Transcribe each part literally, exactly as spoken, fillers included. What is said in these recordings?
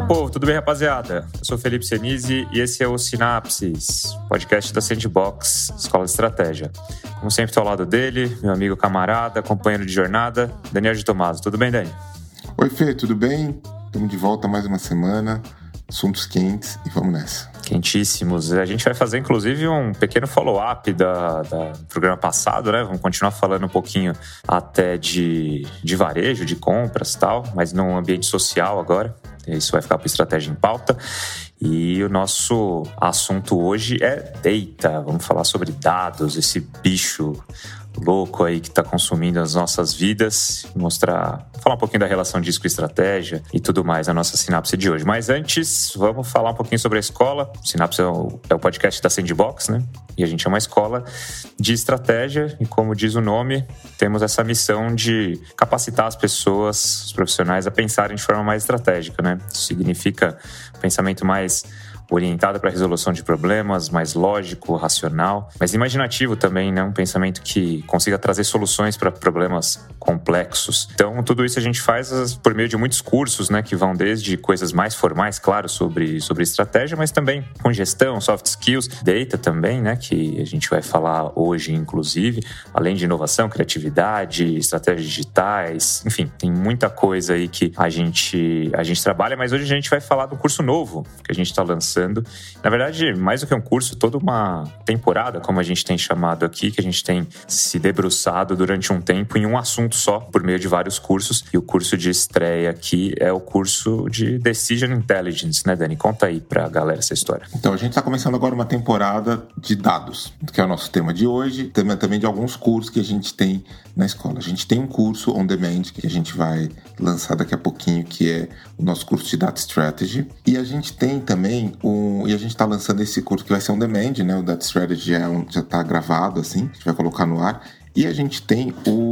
meu povo, tudo bem, rapaziada? Eu sou o Felipe Senise e esse é o Sinapses, podcast da Sandbox, Escola de Estratégia. Como sempre, estou ao lado dele, meu amigo camarada, companheiro de jornada, Daniel de Tomaso. Tudo bem, Dani? Oi, Fê, tudo bem? Estamos de volta mais uma semana, assuntos quentes e vamos nessa. Quentíssimos. A gente vai fazer, inclusive, um pequeno follow-up da, da, do programa passado, né? Vamos continuar falando um pouquinho até de, de varejo, de compras e tal, mas num ambiente social agora. Isso vai ficar para Estratégia em Pauta. E o nosso assunto hoje é data. Vamos falar sobre dados, esse bicho louco aí que está consumindo as nossas vidas, mostrar, falar um pouquinho da relação disso com estratégia e tudo mais na nossa Sinapse de hoje. Mas antes, vamos falar um pouquinho sobre a escola. Sinapse é o, é o podcast da Sandbox, né? E a gente é uma escola de estratégia e, como diz o nome, temos essa missão de capacitar as pessoas, os profissionais, a pensarem de forma mais estratégica, né? Isso significa pensamento mais orientado para a resolução de problemas, mais lógico, racional, mas imaginativo também, né? Um pensamento que consiga trazer soluções para problemas complexos. Então, tudo isso a gente faz por meio de muitos cursos, né? Que vão desde coisas mais formais, claro, sobre, sobre estratégia, mas também com gestão, soft skills, data também, né? Que a gente vai falar hoje, inclusive, além de inovação, criatividade, estratégias digitais, enfim, tem muita coisa aí que a gente, a gente trabalha, mas hoje a gente vai falar do curso novo que a gente está lançando. Na verdade, mais do que um curso, toda uma temporada, como a gente tem chamado aqui, que a gente tem se debruçado durante um tempo em um assunto só, por meio de vários cursos. E o curso de estreia aqui é o curso de Decision Intelligence, né, Dani? Conta aí pra galera essa história. Então, a gente está começando agora uma temporada de dados, que é o nosso tema de hoje, tema também de alguns cursos que a gente tem na escola. A gente tem um curso on demand que a gente vai lançar daqui a pouquinho, que é o nosso curso de Data Strategy. E a gente tem também um, e a gente está lançando esse curso que vai ser on demand, né? O Data Strategy já é já está gravado, assim, a gente vai colocar no ar. E a gente tem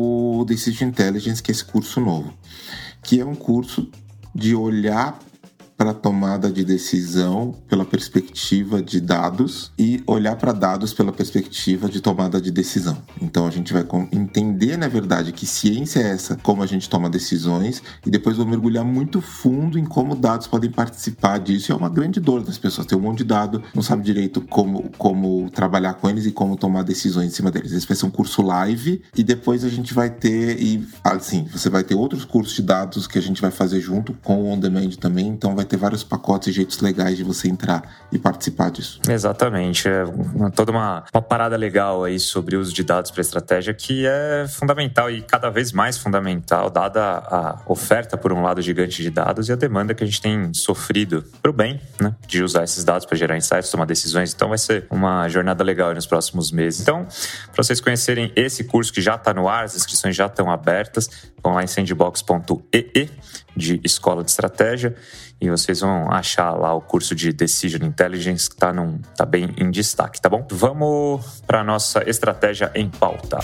o Decision Intelligence, que é esse curso novo, que é um curso de olhar para a tomada de decisão pela perspectiva de dados e olhar para dados pela perspectiva de tomada de decisão. Então a gente vai entender, na verdade, que ciência é essa, como a gente toma decisões, e depois vou mergulhar muito fundo em como dados podem participar disso. E é uma grande dor das pessoas, tem um monte de dado, não sabe direito como, como trabalhar com eles e como tomar decisões em cima deles. Esse vai ser um curso live e depois a gente vai ter, e assim, você vai ter outros cursos de dados que a gente vai fazer junto com o on demand também, então vai ter vários pacotes e jeitos legais de você entrar e participar disso. Exatamente. É toda uma, uma parada legal aí sobre o uso de dados para estratégia que é fundamental e cada vez mais fundamental, dada a oferta, por um lado, gigante de dados e a demanda que a gente tem sofrido para o bem, né, de usar esses dados para gerar insights, tomar decisões. Então vai ser uma jornada legal aí nos próximos meses. Então, para vocês conhecerem esse curso que já está no ar, as inscrições já estão abertas, vão lá em sandbox ponto e e de Escola de Estratégia e vocês vão achar lá o curso de Decision Intelligence que está tá bem em destaque, tá bom? Vamos para a nossa estratégia em pauta.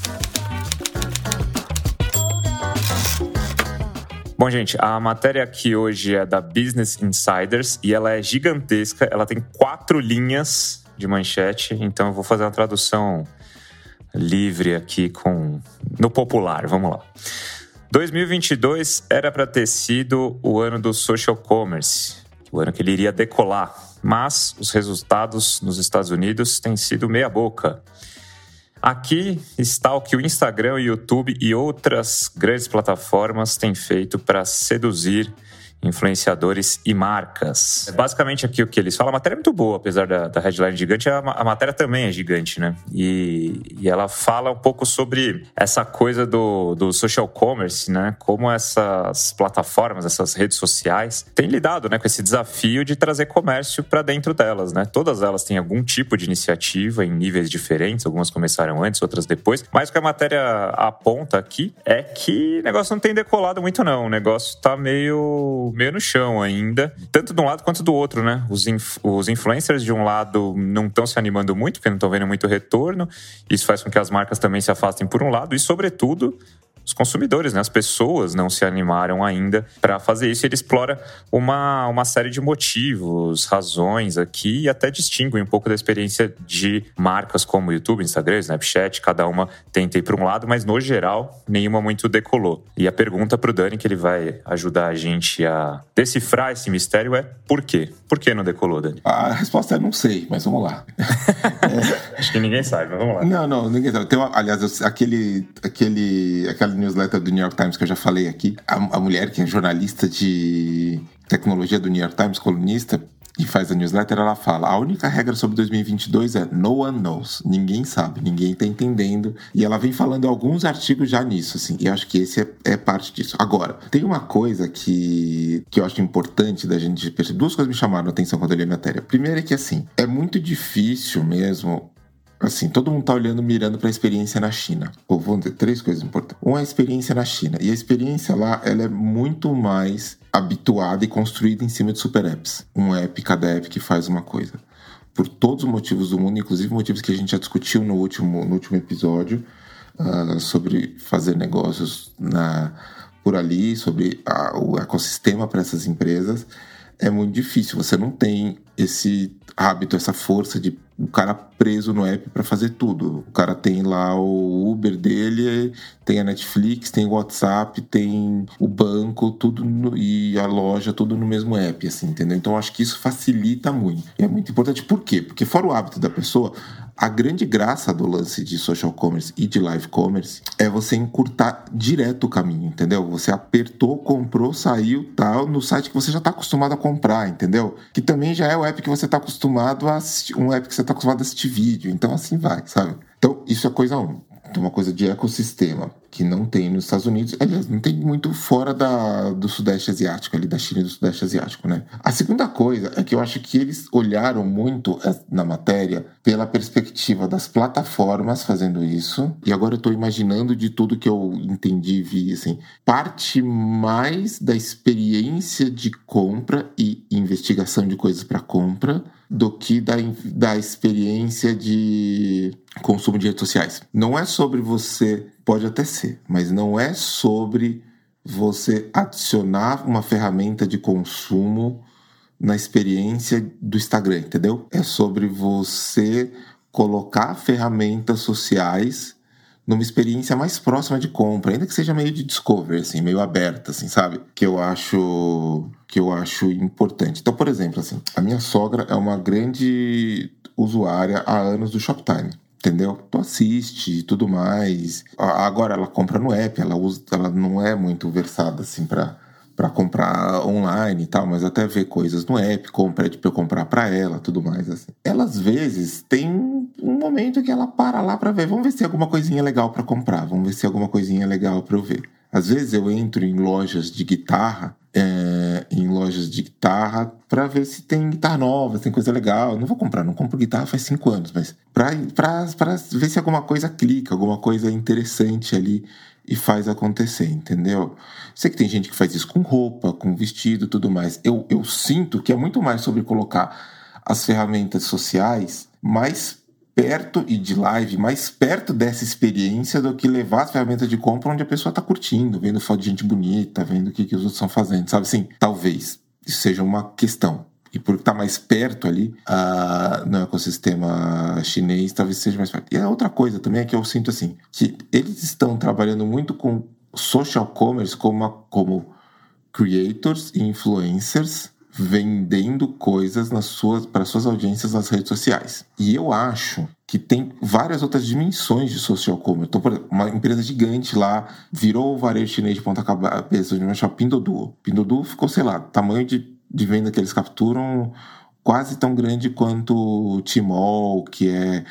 Bom, gente, a matéria aqui hoje é da Business Insiders e ela é gigantesca, ela tem quatro linhas de manchete, então eu vou fazer uma tradução livre aqui com no popular, vamos lá. dois mil e vinte e dois era para ter sido o ano do social commerce, o ano que ele iria decolar, mas os resultados nos Estados Unidos têm sido meia boca. Aqui está o que o Instagram, o YouTube e outras grandes plataformas têm feito para seduzir influenciadores e marcas. É basicamente aqui o que eles falam. A matéria é muito boa, apesar da, da headline gigante, a, a matéria também é gigante, né? E, e ela fala um pouco sobre essa coisa do, do social commerce, né? Como essas plataformas, essas redes sociais têm lidado, né, com esse desafio de trazer comércio para dentro delas, né? Todas elas têm algum tipo de iniciativa em níveis diferentes, algumas começaram antes, outras depois, mas o que a matéria aponta aqui é que o negócio não tem decolado muito não, o negócio tá meio... meio no chão ainda, tanto de um lado quanto do outro, né? Os, inf- os influencers de um lado não estão se animando muito, porque não estão vendo muito retorno, isso faz com que as marcas também se afastem por um lado, e sobretudo os consumidores, né? As pessoas não se animaram ainda para fazer isso. Ele explora uma, uma série de motivos, razões aqui e até distingue um pouco da experiência de marcas como YouTube, Instagram, Snapchat. Cada uma tenta ir para um lado, mas no geral, nenhuma muito decolou. E a pergunta para o Dani, que ele vai ajudar a gente a decifrar esse mistério, é por quê? Por que não decolou, Dani? A resposta é não sei, mas vamos lá. é... Acho que ninguém sabe, mas vamos lá. Não, não, ninguém sabe. Tem uma, aliás, aquele, aquele, aquela newsletter do New York Times que eu já falei aqui, a, a mulher que é jornalista de tecnologia do New York Times, colunista, e faz a newsletter, ela fala: a única regra sobre dois mil e vinte e dois é no one knows. Ninguém sabe, ninguém tá entendendo. E ela vem falando alguns artigos já nisso, assim. E eu acho que esse é, é parte disso. Agora, tem uma coisa que, que eu acho importante da gente perceber. Duas coisas me chamaram a atenção quando eu li a matéria. Primeiro é que, assim, é muito difícil mesmo... Assim, todo mundo tá olhando, mirando para a experiência na China. Ou vamos dizer, três coisas importantes. Uma é a experiência na China. E a experiência lá, ela é muito mais habituada e construída em cima de super apps. Um app, cada app que faz uma coisa. Por todos os motivos do mundo, inclusive motivos que a gente já discutiu no último, no último episódio, uh, sobre fazer negócios na, por ali, sobre a, o ecossistema para essas empresas. É muito difícil. Você não tem esse hábito, essa força de o cara preso no app para fazer tudo. O cara tem lá o Uber dele, tem a Netflix, tem o WhatsApp, tem o banco, tudo no, e a loja, tudo no mesmo app, assim, entendeu? Então, eu acho que isso facilita muito. E é muito importante. Por quê? Porque fora o hábito da pessoa, a grande graça do lance de social commerce e de live commerce é você encurtar direto o caminho, entendeu? Você apertou, comprou, saiu, tal, no site que você já está acostumado a comprar, entendeu? Que também já é o app que você está acostumado a assistir, um app que você está acostumado a assistir vídeo, então assim vai, sabe? Então, isso é coisa um. Tem uma coisa de ecossistema que não tem nos Estados Unidos, aliás, não tem muito fora da, do Sudeste Asiático, ali da China e do Sudeste Asiático, né? A segunda coisa é que eu acho que eles olharam muito na matéria pela perspectiva das plataformas fazendo isso, e agora eu tô imaginando de tudo que eu entendi e vi, assim, parte mais da experiência de compra e investigação de coisas para compra do que da, da experiência de consumo de redes sociais. Não é sobre você, pode até ser, mas não é sobre você adicionar uma ferramenta de consumo na experiência do Instagram, entendeu? É sobre você colocar ferramentas sociais numa experiência mais próxima de compra, ainda que seja meio de discovery, assim, meio aberta, assim, sabe? Que eu acho que eu acho importante. Então, por exemplo, assim, a minha sogra é uma grande usuária há anos do Shoptime, entendeu? Tu assiste e tudo mais. Agora ela compra no app, ela usa, ela não é muito versada assim para para comprar online e tal, mas até vê coisas no app, compra para eu comprar para ela, tudo mais assim. Ela às vezes tem um momento que ela para lá para ver, vamos ver se tem alguma coisinha legal para comprar, vamos ver se tem alguma coisinha legal para eu ver. Às vezes eu entro em lojas de guitarra, é, em lojas de guitarra, para ver se tem guitarra nova, se tem coisa legal. Não vou comprar, não compro guitarra faz cinco anos, mas para ver se alguma coisa clica, alguma coisa interessante ali e faz acontecer, entendeu? Sei que tem gente que faz isso com roupa, com vestido e tudo mais. Eu, eu sinto que é muito mais sobre colocar as ferramentas sociais mais perto e de live, mais perto dessa experiência do que levar as ferramentas de compra onde a pessoa está curtindo, vendo foto de gente bonita, vendo o que, que os outros estão fazendo, sabe? Assim, talvez isso seja uma questão. E por estar mais perto ali uh, no ecossistema chinês, talvez seja mais perto. E a outra coisa também é que eu sinto assim, que eles estão trabalhando muito com social commerce como, uma, como creators e influencers vendendo coisas nas suas, para suas audiências nas redes sociais. E eu acho que tem várias outras dimensões de social commerce. Então, por exemplo, uma empresa gigante lá virou o varejo chinês de ponta cabeça, de uma Pinduoduo. Pinduoduo ficou, sei lá, tamanho de de venda que eles capturam quase tão grande quanto o Tmall, que é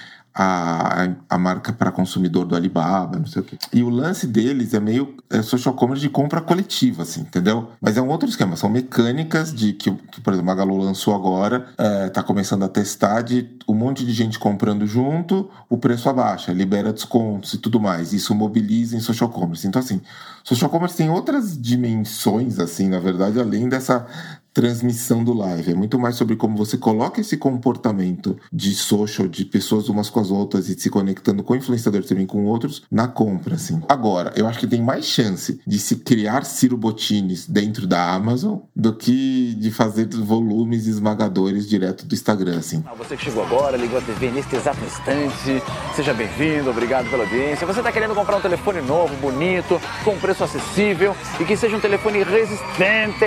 a, a marca para consumidor do Alibaba, não sei o quê. E o lance deles é meio é social commerce de compra coletiva, assim, entendeu? Mas é um outro esquema, são mecânicas de que, que por exemplo, a Magalu lançou agora, é, tá começando a testar de um monte de gente comprando junto, o preço abaixa, libera descontos e tudo mais. Isso mobiliza em social commerce. Então, assim, social commerce tem outras dimensões, assim, na verdade, além dessa transmissão do live, é muito mais sobre como você coloca esse comportamento de social, de pessoas umas com as outras e se conectando com influenciadores também com outros, na compra, assim. Agora, eu acho que tem mais chance de se criar Ciro Bottines dentro da Amazon do que de fazer volumes esmagadores direto do Instagram, assim. Você que chegou agora, ligou a T V neste exato instante, seja bem-vindo, obrigado pela audiência. Você está querendo comprar um telefone novo, bonito, com preço acessível e que seja um telefone resistente.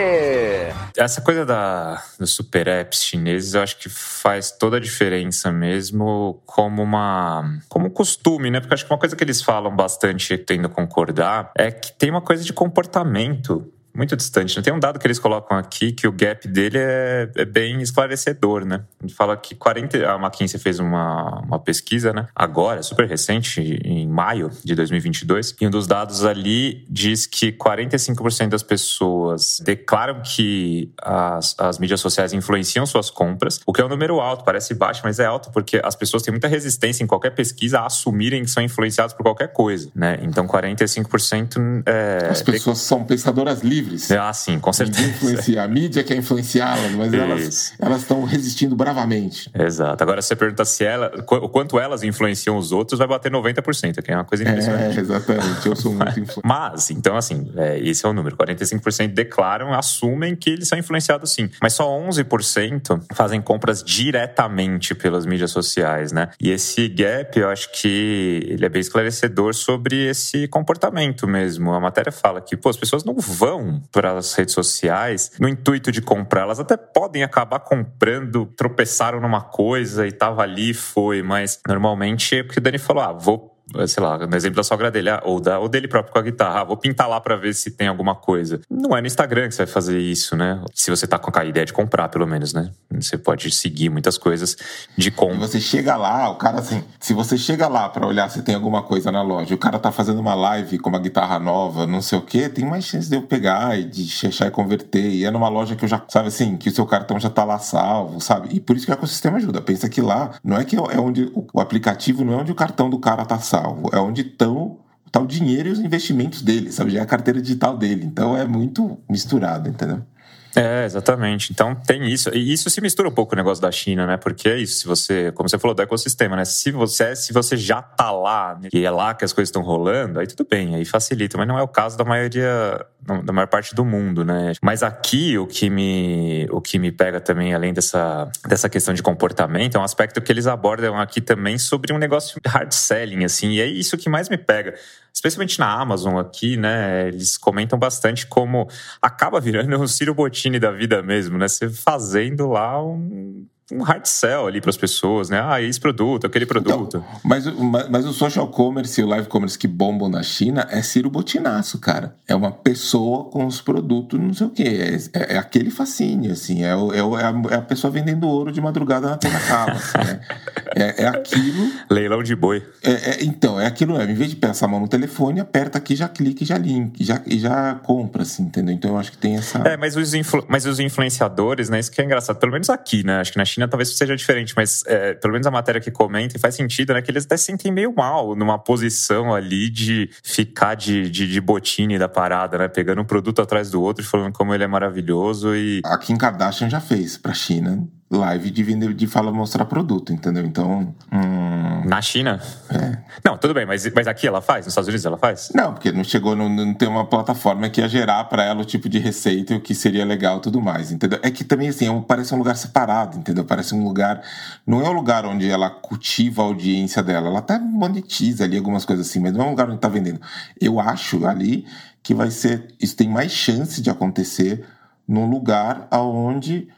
Essa coisa da, dos super apps chineses, eu acho que faz toda a diferença mesmo como uma como um costume, né? Porque eu acho que uma coisa que eles falam bastante, tendo a concordar, é que tem uma coisa de comportamento muito distante, né? Tem um dado que eles colocam aqui que o gap dele é, é bem esclarecedor, né? Ele fala que quarenta... A McKinsey fez uma, uma pesquisa, né? Agora, super recente, em maio de dois mil e vinte e dois, e um dos dados ali diz que quarenta e cinco por cento das pessoas declaram que as, as mídias sociais influenciam suas compras, o que é um número alto, parece baixo, mas é alto porque as pessoas têm muita resistência em qualquer pesquisa a assumirem que são influenciados por qualquer coisa, né? Então, quarenta e cinco por cento é... As pessoas são pensadoras livres. Ah, sim, com certeza. Influenciar. A mídia quer influenciá-las, mas elas, elas estão resistindo bravamente. Exato. Agora, se você pergunta se ela, o quanto elas influenciam os outros, vai bater noventa por cento, que é uma coisa impressionante. É, exatamente. Eu sou muito influenciado. Mas, então, assim, é, esse é o número. quarenta e cinco por cento declaram, assumem que eles são influenciados, sim. Mas só onze por cento fazem compras diretamente pelas mídias sociais, né? E esse gap, eu acho que ele é bem esclarecedor sobre esse comportamento mesmo. A matéria fala que, pô, as pessoas não vão para as redes sociais no intuito de comprar. Elas até podem acabar comprando, tropeçaram numa coisa e tava ali, foi, mas normalmente é porque o Dani falou, ah, vou, sei lá, no exemplo da sogra dele, ah, ou, da, ou dele próprio com a guitarra, ah, vou pintar lá pra ver se tem alguma coisa. Não é no Instagram que você vai fazer isso, né? Se você tá com a ideia de comprar, pelo menos, né? Você pode seguir muitas coisas de compra. Se você chega lá, o cara assim, se você chega lá pra olhar se tem alguma coisa na loja, o cara tá fazendo uma live com uma guitarra nova, não sei o quê, tem mais chance de eu pegar e de fechar e converter. E é numa loja que eu já, sabe assim, que o seu cartão já tá lá salvo, sabe? E por isso que o ecossistema ajuda. Pensa que lá, não é que é onde o aplicativo, não é onde o cartão do cara tá salvo. É onde estão tá o dinheiro e os investimentos dele, sabe? Já é a carteira digital dele. Então é muito misturado, entendeu? É, exatamente. Então tem isso. E isso se mistura um pouco com o negócio da China, né? Porque é isso, se você, como você falou, do ecossistema, né? Se você, se você já tá lá, né? E é lá que as coisas estão rolando, aí tudo bem, aí facilita. Mas não é o caso da maioria, da maior parte do mundo, né? Mas aqui o que me, o que me pega também, além dessa, dessa questão de comportamento, é um aspecto que eles abordam aqui também sobre um negócio de hard selling, assim. E é isso que mais me pega. Especialmente na Amazon aqui, né? Eles comentam bastante como acaba virando um Ciro Bottini da vida mesmo, né? Você fazendo lá um... um hard sell ali para as pessoas, né? Ah, esse produto, aquele produto. Então, mas, mas, mas o social commerce e o live commerce que bombam na China é Ciro Botinaço, cara. É uma pessoa com os produtos, não sei o quê. É, é, é aquele fascínio, assim. É, o, é, o, é, a, é a pessoa vendendo ouro de madrugada na Piracaba, assim, né? É, é aquilo... Leilão de boi. É, é, então, é aquilo, é, em vez de pensar a mão no telefone, aperta aqui, já clica e já link, já, e já compra, assim, entendeu? Então eu acho que tem essa... É, mas os, influ, mas os influenciadores, né? Isso que é engraçado. Pelo menos aqui, né? Acho que na China China talvez seja diferente, mas é, pelo menos a matéria que comenta e faz sentido, né? Que eles até se sentem meio mal numa posição ali de ficar de, de, de botine da parada, né? Pegando um produto atrás do outro e falando como ele é maravilhoso e... A Kim Kardashian já fez pra China live de vender, de falar, mostrar produto, entendeu? Então... Hum... Na China? É. Não, tudo bem, mas, mas aqui ela faz? Nos Estados Unidos ela faz? Não, porque não chegou, não, não tem uma plataforma que ia gerar pra ela o tipo de receita e o que seria legal e tudo mais, entendeu? É que também, assim, é um, parece um lugar separado, entendeu? Parece um lugar... Não é um lugar onde ela cultiva a audiência dela, ela até monetiza ali algumas coisas assim, mas não é um lugar onde tá vendendo. Eu acho ali que vai ser... Isso tem mais chance de acontecer num lugar onde...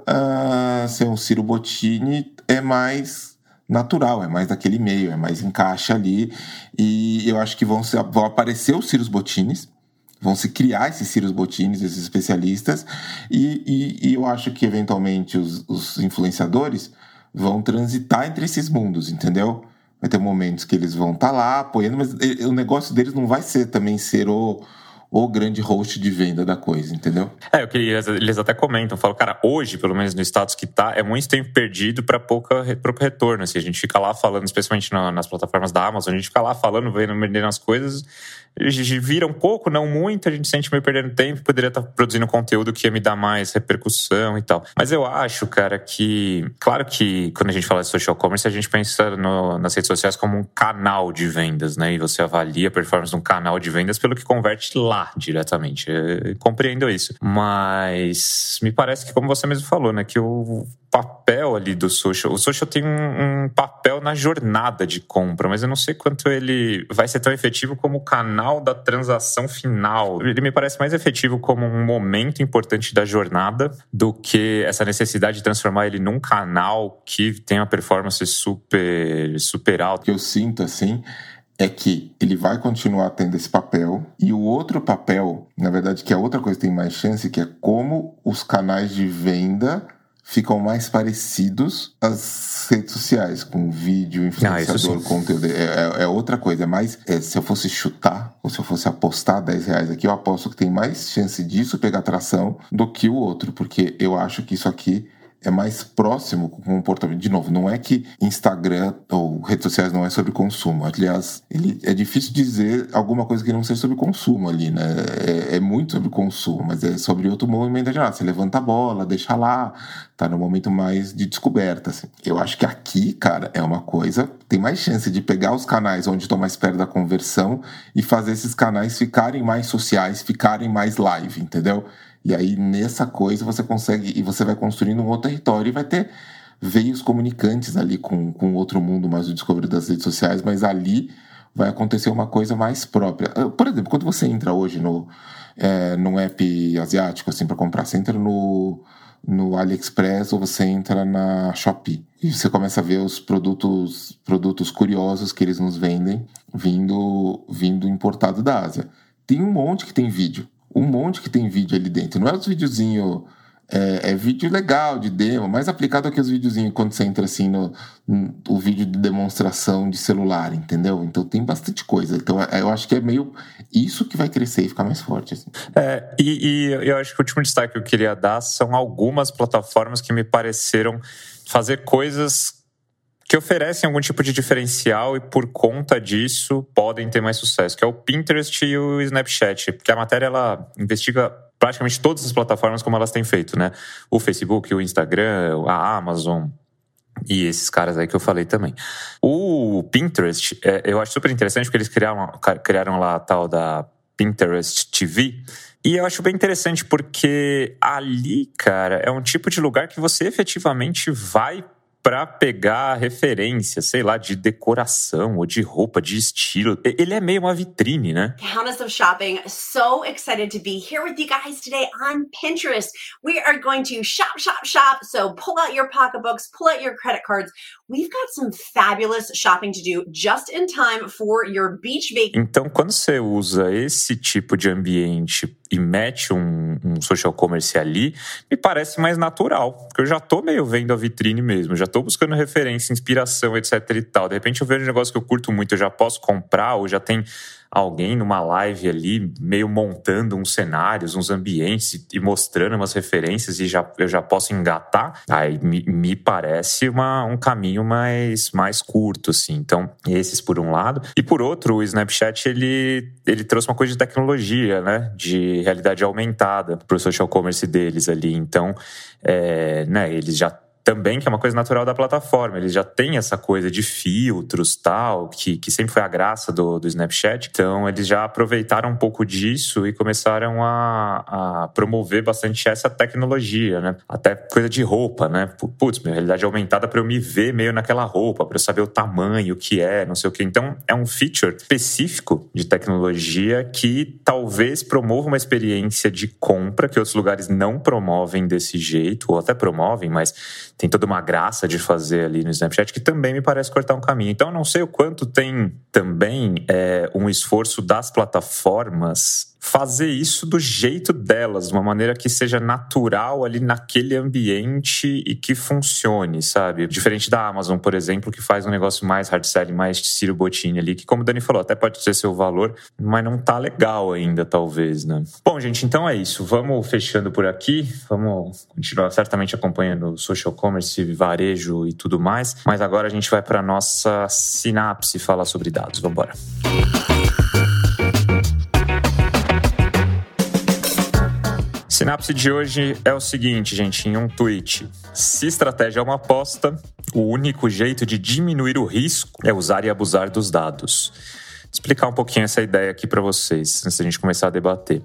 Uh, ser um Ciro Bottini é mais natural, é mais daquele meio, é mais encaixa ali, e eu acho que vão, ser, vão aparecer os Ciros Bottines, vão se criar esses Ciros Bottines, esses especialistas, e, e, e eu acho que eventualmente os, os influenciadores vão transitar entre esses mundos, entendeu? Vai ter momentos que eles vão estar tá lá apoiando, mas o negócio deles não vai ser também ser o o grande host de venda da coisa, entendeu? É, eu queria, eles até comentam, falam, cara, hoje, pelo menos no status que tá, é muito tempo perdido para pouco retorno, assim, a gente fica lá falando, especialmente na, nas plataformas da Amazon, a gente fica lá falando, vendo, vendendo as coisas, vira um pouco, não muito, a gente sente meio perdendo tempo, poderia estar produzindo conteúdo que ia me dar mais repercussão e tal. Mas eu acho, cara, que... Claro que quando a gente fala de social commerce, a gente pensa no, nas redes sociais como um canal de vendas, né? E você avalia a performance de um canal de vendas pelo que converte lá diretamente. Eu compreendo isso. Mas me parece que, como você mesmo falou, né? Que o papel ali do social... O social tem um, um papel na jornada de compra, mas eu não sei quanto ele vai ser tão efetivo como o canal da transação final. Ele me parece mais efetivo como um momento importante da jornada do que essa necessidade de transformar ele num canal que tem uma performance super, super alta. O que eu sinto, assim, é que ele vai continuar tendo esse papel, e o outro papel, na verdade, que é outra coisa que tem mais chance, que é como os canais de venda ficam mais parecidos às redes sociais, com vídeo, influenciador, ah, conteúdo. É, é outra coisa. Mas é, se eu fosse chutar, ou se eu fosse apostar dez reais aqui, eu aposto que tem mais chance disso pegar atração do que o outro, porque eu acho que isso aqui é mais próximo com o comportamento. De novo, não é que Instagram ou redes sociais não é sobre consumo. Aliás, ele, é difícil dizer alguma coisa que não seja sobre consumo ali, né? É, é muito sobre consumo, mas é sobre outro movimento geral. Você levanta a bola, deixa lá, tá no momento mais de descoberta, assim. Eu acho que aqui, cara, é uma coisa... Tem mais chance de pegar os canais onde estão mais perto da conversão e fazer esses canais ficarem mais sociais, ficarem mais live, entendeu? E aí, nessa coisa, você consegue... E você vai construindo um outro território e vai ter veios comunicantes ali com, com outro mundo mais do descobrir das redes sociais, mas ali vai acontecer uma coisa mais própria. Por exemplo, quando você entra hoje no, é, num app asiático, assim, para comprar, você entra no, no AliExpress ou você entra na Shopee. E você começa a ver os produtos, produtos curiosos que eles nos vendem vindo, vindo importado da Ásia. Tem um monte que tem vídeo. Um monte que tem vídeo ali dentro. Não é os videozinhos... É, é vídeo legal de demo, mais aplicado que os videozinhos quando você entra assim no, no o vídeo de demonstração de celular, entendeu? Então tem bastante coisa. Então eu acho que é meio isso que vai crescer e ficar mais forte, assim. É, e, e eu acho que o último destaque que eu queria dar são algumas plataformas que me pareceram fazer coisas que oferecem algum tipo de diferencial e por conta disso podem ter mais sucesso, que é o Pinterest e o Snapchat, porque a matéria ela investiga praticamente todas as plataformas como elas têm feito, né? O Facebook, o Instagram, a Amazon e esses caras aí que eu falei também. O Pinterest, é, eu acho super interessante porque eles criaram, criaram lá a tal da Pinterest T V. E eu acho bem interessante porque ali, cara, é um tipo de lugar que você efetivamente vai pra pegar referência, sei lá, de decoração ou de roupa, de estilo. Ele é meio uma vitrine, né? Countess of Shopping, so excited to be here with you guys today on Pinterest. We are going to shop, shop, shop. So pull out your pocketbooks, pull out your credit cards. We've got some fabulous shopping to do just in time for your beach vacation. Então, quando você usa esse tipo de ambiente e mete um, um social commerce ali, me parece mais natural. Porque eu já tô meio vendo a vitrine mesmo, já tô buscando referência, inspiração, etc e tal. De repente eu vejo um negócio que eu curto muito, eu já posso comprar, ou já tem alguém numa live ali, meio montando uns cenários, uns ambientes e mostrando umas referências e já, eu já posso engatar, aí me, me parece uma, um caminho mais, mais curto, assim. Então, esses por um lado. E por outro, o Snapchat, ele, ele trouxe uma coisa de tecnologia, né? De realidade aumentada pro social commerce deles ali. Então, é, né, eles já também, que é uma coisa natural da plataforma. Eles já têm essa coisa de filtros, tal, que, que sempre foi a graça do, do Snapchat. Então, eles já aproveitaram um pouco disso e começaram a, a promover bastante essa tecnologia, né? Até coisa de roupa, né? Putz, minha realidade aumentada para eu me ver meio naquela roupa, para eu saber o tamanho, o que é, não sei o quê. Então, é um feature específico de tecnologia que talvez promova uma experiência de compra que outros lugares não promovem desse jeito, ou até promovem, mas tem toda uma graça de fazer ali no Snapchat que também me parece cortar um caminho. Então, eu não sei o quanto tem também é, um esforço das plataformas fazer isso do jeito delas, de uma maneira que seja natural ali naquele ambiente e que funcione, sabe? Diferente da Amazon, por exemplo, que faz um negócio mais hard selling, mais Ciro Bottini ali, que como o Dani falou, até pode ter seu valor, mas não tá legal ainda, talvez, né? Bom, gente, então é isso. Vamos fechando por aqui. Vamos continuar certamente acompanhando o social commerce, varejo e tudo mais, mas agora a gente vai para nossa sinapse falar sobre dados. Vamos embora. Sinapse de hoje é o seguinte, gente, em um tweet. Se estratégia é uma aposta, o único jeito de diminuir o risco é usar e abusar dos dados. Vou explicar um pouquinho essa ideia aqui para vocês, antes da gente começar a debater.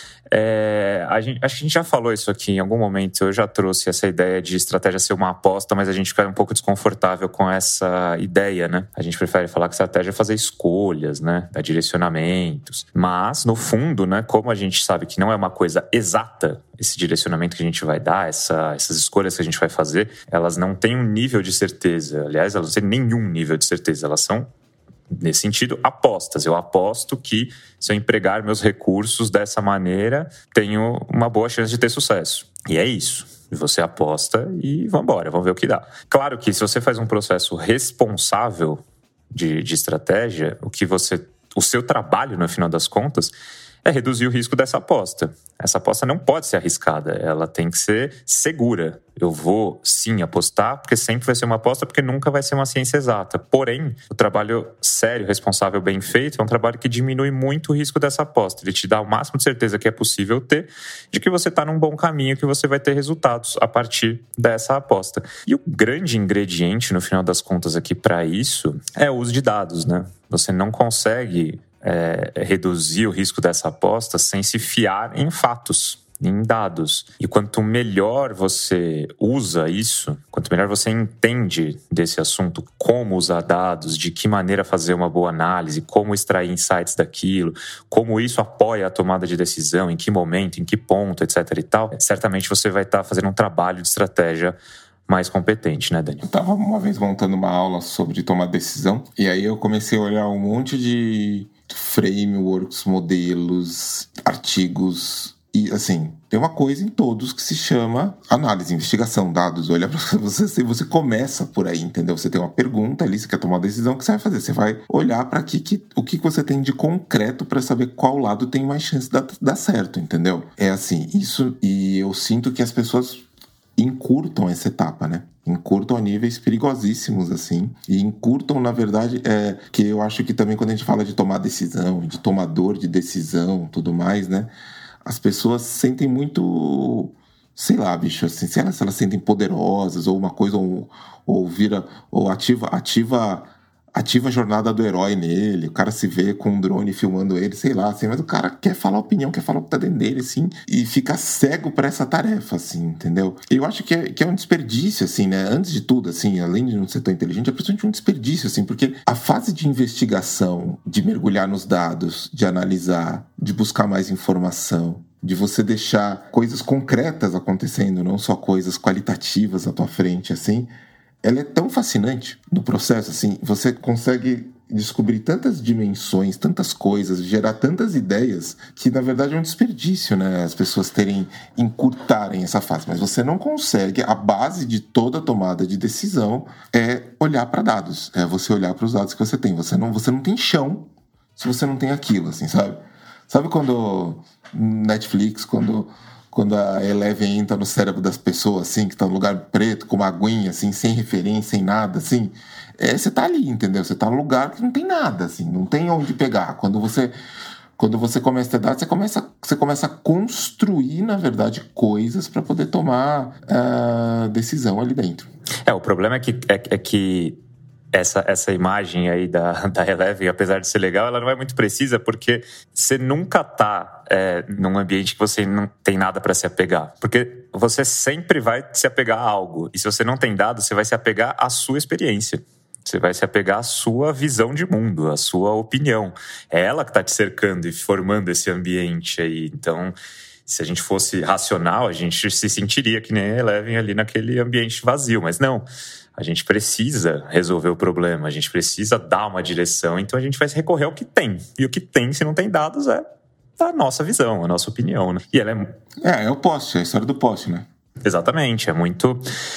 É, a gente, acho que a gente já falou isso aqui em algum momento, eu já trouxe essa ideia de estratégia ser uma aposta, mas a gente fica um pouco desconfortável com essa ideia, né? A gente prefere falar que estratégia é fazer escolhas, né? Dar direcionamentos. Mas, no fundo, né, como a gente sabe que não é uma coisa exata, esse direcionamento que a gente vai dar, essa, essas escolhas que a gente vai fazer, elas não têm um nível de certeza. Aliás, elas não têm nenhum nível de certeza, elas são, nesse sentido, apostas. Eu aposto que se eu empregar meus recursos dessa maneira, tenho uma boa chance de ter sucesso. E é isso. Você aposta e vambora, vamos ver o que dá. Claro que se você faz um processo responsável de, de estratégia, o que você, o seu trabalho, no final das contas, é reduzir o risco dessa aposta. Essa aposta não pode ser arriscada, ela tem que ser segura. Eu vou, sim, apostar, porque sempre vai ser uma aposta, porque nunca vai ser uma ciência exata. Porém, o trabalho sério, responsável, bem feito, é um trabalho que diminui muito o risco dessa aposta. Ele te dá o máximo de certeza que é possível ter, de que você está num bom caminho, que você vai ter resultados a partir dessa aposta. E o grande ingrediente, no final das contas, aqui para isso, é o uso de dados, né? Você não consegue É, reduzir o risco dessa aposta sem se fiar em fatos, em dados. E quanto melhor você usa isso, quanto melhor você entende desse assunto, como usar dados, de que maneira fazer uma boa análise, como extrair insights daquilo, como isso apoia a tomada de decisão, em que momento, em que ponto, etc e tal, certamente você vai estar fazendo um trabalho de estratégia mais competente, né, Dani? Eu estava uma vez montando uma aula sobre tomar decisão, e aí eu comecei a olhar um monte de frameworks, modelos, artigos, e assim, tem uma coisa em todos que se chama análise, investigação, dados. Olha para você, você começa por aí, entendeu? Você tem uma pergunta ali, você quer tomar uma decisão, o que você vai fazer? Você vai olhar para que, que, o que você tem de concreto para saber qual lado tem mais chance de dar, dar certo, entendeu? É assim, isso, e eu sinto que as pessoas encurtam essa etapa, né? Encurtam a níveis perigosíssimos, assim. E encurtam, na verdade, é que eu acho que também quando a gente fala de tomar decisão, de tomador de decisão, tudo mais, né? As pessoas sentem muito, sei lá, bicho, assim, se elas, se elas sentem poderosas ou uma coisa, ou, ou vira, ou ativa, ativa, ativa a jornada do herói nele, o cara se vê com um drone filmando ele, sei lá, assim, mas o cara quer falar a opinião, quer falar o que tá dentro dele, assim, e fica cego pra essa tarefa, assim, entendeu? Eu acho que é, que é um desperdício, assim, né? Antes de tudo, assim, além de não ser tão inteligente, é principalmente um desperdício, assim, porque a fase de investigação, de mergulhar nos dados, de analisar, de buscar mais informação, de você deixar coisas concretas acontecendo, não só coisas qualitativas à tua frente, assim, ela é tão fascinante no processo, assim, você consegue descobrir tantas dimensões, tantas coisas, gerar tantas ideias, que na verdade é um desperdício, né, as pessoas terem, encurtarem essa fase, mas você não consegue, a base de toda tomada de decisão é olhar para dados, é você olhar para os dados que você tem, você não, você não tem chão se você não tem aquilo, assim, sabe? Sabe quando Netflix, quando... quando a Eleven entra no cérebro das pessoas, assim, que tá no lugar preto, com uma aguinha, assim, sem referência, sem nada, assim, é, você tá ali, entendeu? Você tá num lugar que não tem nada, assim, não tem onde pegar. Quando você, quando você começa a ter dados, você começa, você começa a construir, na verdade, coisas para poder tomar uh, decisão ali dentro. É, o problema é que... É, é que... Essa, essa imagem aí da, da Eleven, apesar de ser legal, ela não é muito precisa porque você nunca tá é, num ambiente que você não tem nada para se apegar. Porque você sempre vai se apegar a algo. E se você não tem dados, você vai se apegar à sua experiência. Você vai se apegar à sua visão de mundo, à sua opinião. É ela que está te cercando e formando esse ambiente aí. Então, se a gente fosse racional, a gente se sentiria que nem a Eleven ali naquele ambiente vazio. Mas não. A gente precisa resolver o problema, a gente precisa dar uma direção, então a gente vai recorrer ao que tem. E o que tem, se não tem dados, é a nossa visão, a nossa opinião, né? E ela é... É, é o poste, é a história do poste, né? Exatamente, é muito...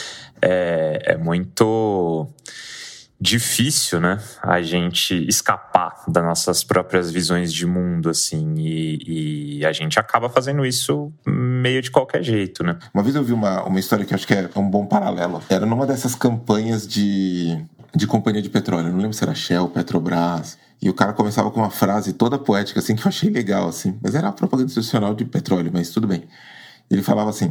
É, é muito difícil, né? A gente escapar das nossas próprias visões de mundo, assim, e, e a gente acaba fazendo isso meio de qualquer jeito, né? Uma vez eu vi uma, uma história que eu acho que é um bom paralelo. Era numa dessas campanhas de, de companhia de petróleo, não lembro se era Shell, Petrobras, e o cara começava com uma frase toda poética, assim, que eu achei legal, assim, mas era a propaganda institucional de petróleo, mas tudo bem. Ele falava assim,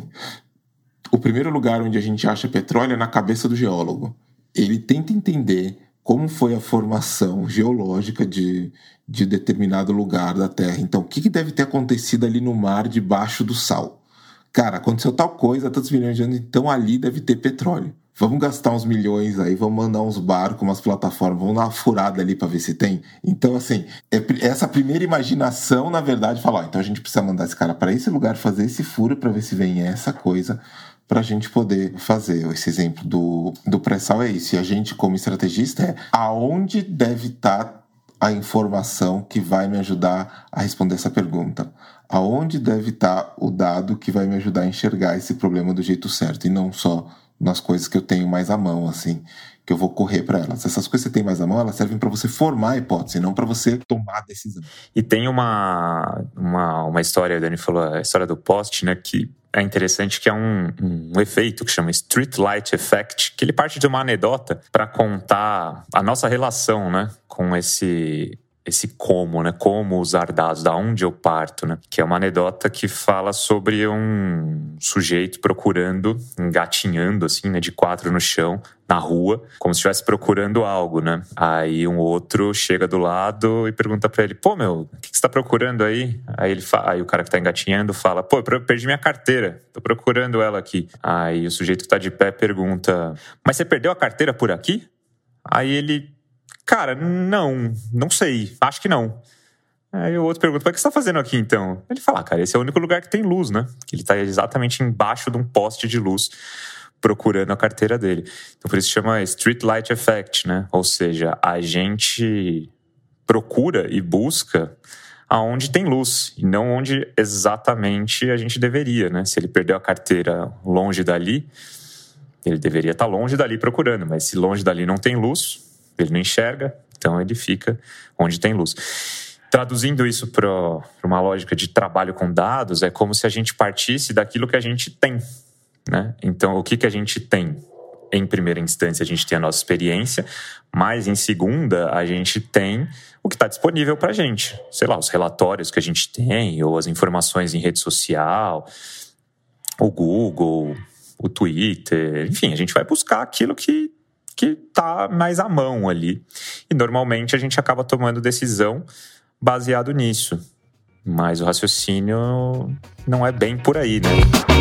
o primeiro lugar onde a gente acha petróleo é na cabeça do geólogo. Ele tenta entender como foi a formação geológica de, de determinado lugar da Terra. Então, o que, que deve ter acontecido ali no mar debaixo do sal? Cara, aconteceu tal coisa há tantos milhões de anos, então ali deve ter petróleo. Vamos gastar uns milhões aí, vamos mandar uns barcos, umas plataformas, vamos dar uma furada ali para ver se tem. Então, assim, é, essa primeira imaginação, na verdade, fala, ó, então a gente precisa mandar esse cara para esse lugar, fazer esse furo para ver se vem essa coisa, para a gente poder fazer. Esse exemplo do, do pré-sal é isso. E a gente, como estrategista, é aonde deve estar a informação que vai me ajudar a responder essa pergunta. Aonde deve estar o dado que vai me ajudar a enxergar esse problema do jeito certo. E não só nas coisas que eu tenho mais à mão, assim, que eu vou correr para elas. Essas coisas que você tem mais à mão, elas servem para você formar a hipótese, não para você tomar a decisão. E tem uma, uma, uma história, o Dani falou, a história do poste, né, que é interessante, que é um, um efeito que chama Street Light Effect, que ele parte de uma anedota para contar a nossa relação, né, com esse... esse como, né? Como usar dados, da onde eu parto, né? Que é uma anedota que fala sobre um sujeito procurando, engatinhando, assim, né? De quatro no chão, na rua, como se estivesse procurando algo, né? Aí um outro chega do lado e pergunta pra ele, pô, meu, o que você tá procurando aí? Aí, ele fa... aí o cara que tá engatinhando fala, pô, eu perdi minha carteira, tô procurando ela aqui. Aí o sujeito que tá de pé pergunta, mas você perdeu a carteira por aqui? Aí ele... Cara, não, não sei, acho que não. Aí o outro pergunta, mas o que você tá fazendo aqui então? Ele fala, ah, cara, esse é o único lugar que tem luz, né? Que ele tá exatamente embaixo de um poste de luz procurando a carteira dele. Então por isso chama Street Light Effect, né? Ou seja, a gente procura e busca aonde tem luz e não onde exatamente a gente deveria, né? Se ele perdeu a carteira longe dali, ele deveria estar longe dali procurando, mas se longe dali não tem luz, ele não enxerga, então ele fica onde tem luz. Traduzindo isso para uma lógica de trabalho com dados, é como se a gente partisse daquilo que a gente tem, né? Então, o que, que a gente tem? Em primeira instância, a gente tem a nossa experiência, mas em segunda, a gente tem o que está disponível para a gente. Sei lá, os relatórios que a gente tem, ou as informações em rede social, o Google, o Twitter, enfim, a gente vai buscar aquilo que que está mais à mão ali. E normalmente a gente acaba tomando decisão baseado nisso. Mas o raciocínio não é bem por aí, né?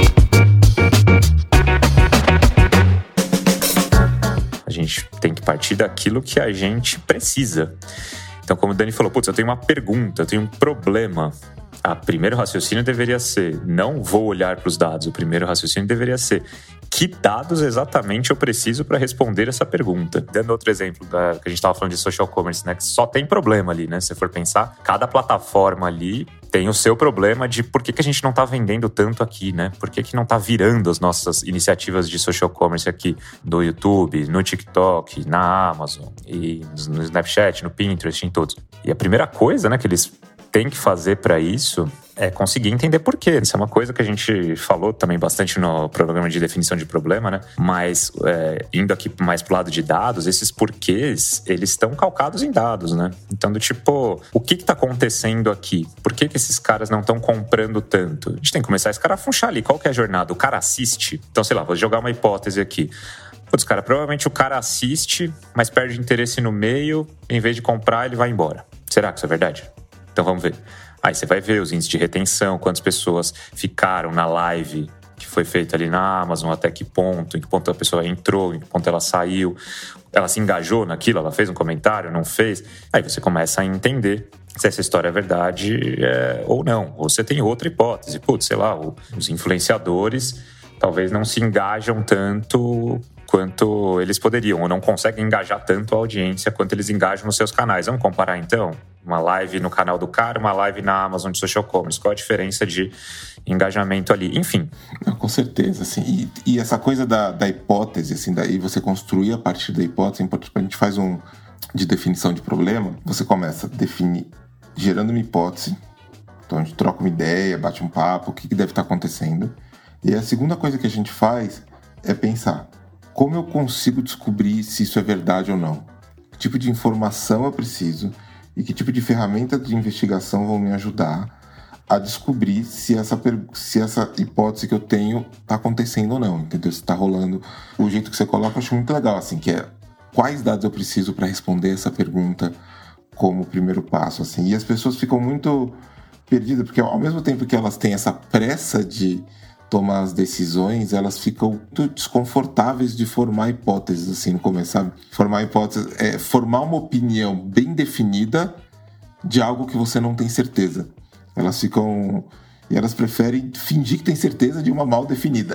A gente tem que partir daquilo que a gente precisa. Então, como o Dani falou, putz, eu tenho uma pergunta, eu tenho um problema. O primeiro raciocínio deveria ser, não vou olhar para os dados, o primeiro raciocínio deveria ser, que dados exatamente eu preciso para responder essa pergunta? Dando outro exemplo, da, que a gente estava falando de social commerce, né? Que só tem problema ali, né? Se você for pensar, cada plataforma ali tem o seu problema de por que, que a gente não está vendendo tanto aqui, né? Por que, que não está virando as nossas iniciativas de social commerce aqui no YouTube, no TikTok, na Amazon, e no Snapchat, no Pinterest, em todos. E a primeira coisa, né, que eles têm que fazer para isso é conseguir entender por quê. Isso é uma coisa que a gente falou também bastante no programa de definição de problema, né? Mas é, indo aqui mais pro lado de dados, esses porquês, eles estão calcados em dados, né? Então, do tipo, o que que tá acontecendo aqui? Por que que esses caras não estão comprando tanto? A gente tem que começar a escarafunchar ali. Qual que é a jornada? O cara assiste? Então, sei lá, vou jogar uma hipótese aqui. Putz, cara, provavelmente o cara assiste, mas perde interesse no meio, em vez de comprar, ele vai embora. Será que isso é verdade? Então vamos ver. Aí você vai ver os índices de retenção, quantas pessoas ficaram na live que foi feita ali na Amazon, até que ponto, em que ponto a pessoa entrou, em que ponto ela saiu, ela se engajou naquilo, ela fez um comentário, não fez. Aí você começa a entender se essa história é verdade é, ou não. Ou você tem outra hipótese. Putz, sei lá, os influenciadores talvez não se engajam tanto quanto eles poderiam, ou não conseguem engajar tanto a audiência quanto eles engajam nos seus canais. Vamos comparar então? Uma live no canal do cara, uma live na Amazon de social commerce. Qual a diferença de engajamento ali? Enfim. Não, com certeza, assim. E, e essa coisa da, da hipótese, assim, daí você construir a partir da hipótese, a gente faz um de definição de problema, você começa a definir, gerando uma hipótese, então a gente troca uma ideia, bate um papo, o que, que deve estar acontecendo. E a segunda coisa que a gente faz é pensar, como eu consigo descobrir se isso é verdade ou não? Que tipo de informação eu preciso e que tipo de ferramentas de investigação vão me ajudar a descobrir se essa, se essa hipótese que eu tenho está acontecendo ou não, entendeu? Se está rolando. O jeito que você coloca eu acho muito legal, assim, que é quais dados eu preciso para responder essa pergunta como primeiro passo, assim. E as pessoas ficam muito perdidas, porque ao mesmo tempo que elas têm essa pressa de tomar as decisões, elas ficam muito desconfortáveis de formar hipóteses, assim, no começo, sabe? Formar hipóteses é formar uma opinião bem definida de algo que você não tem certeza. Elas ficam... E elas preferem fingir que tem certeza de uma mal definida.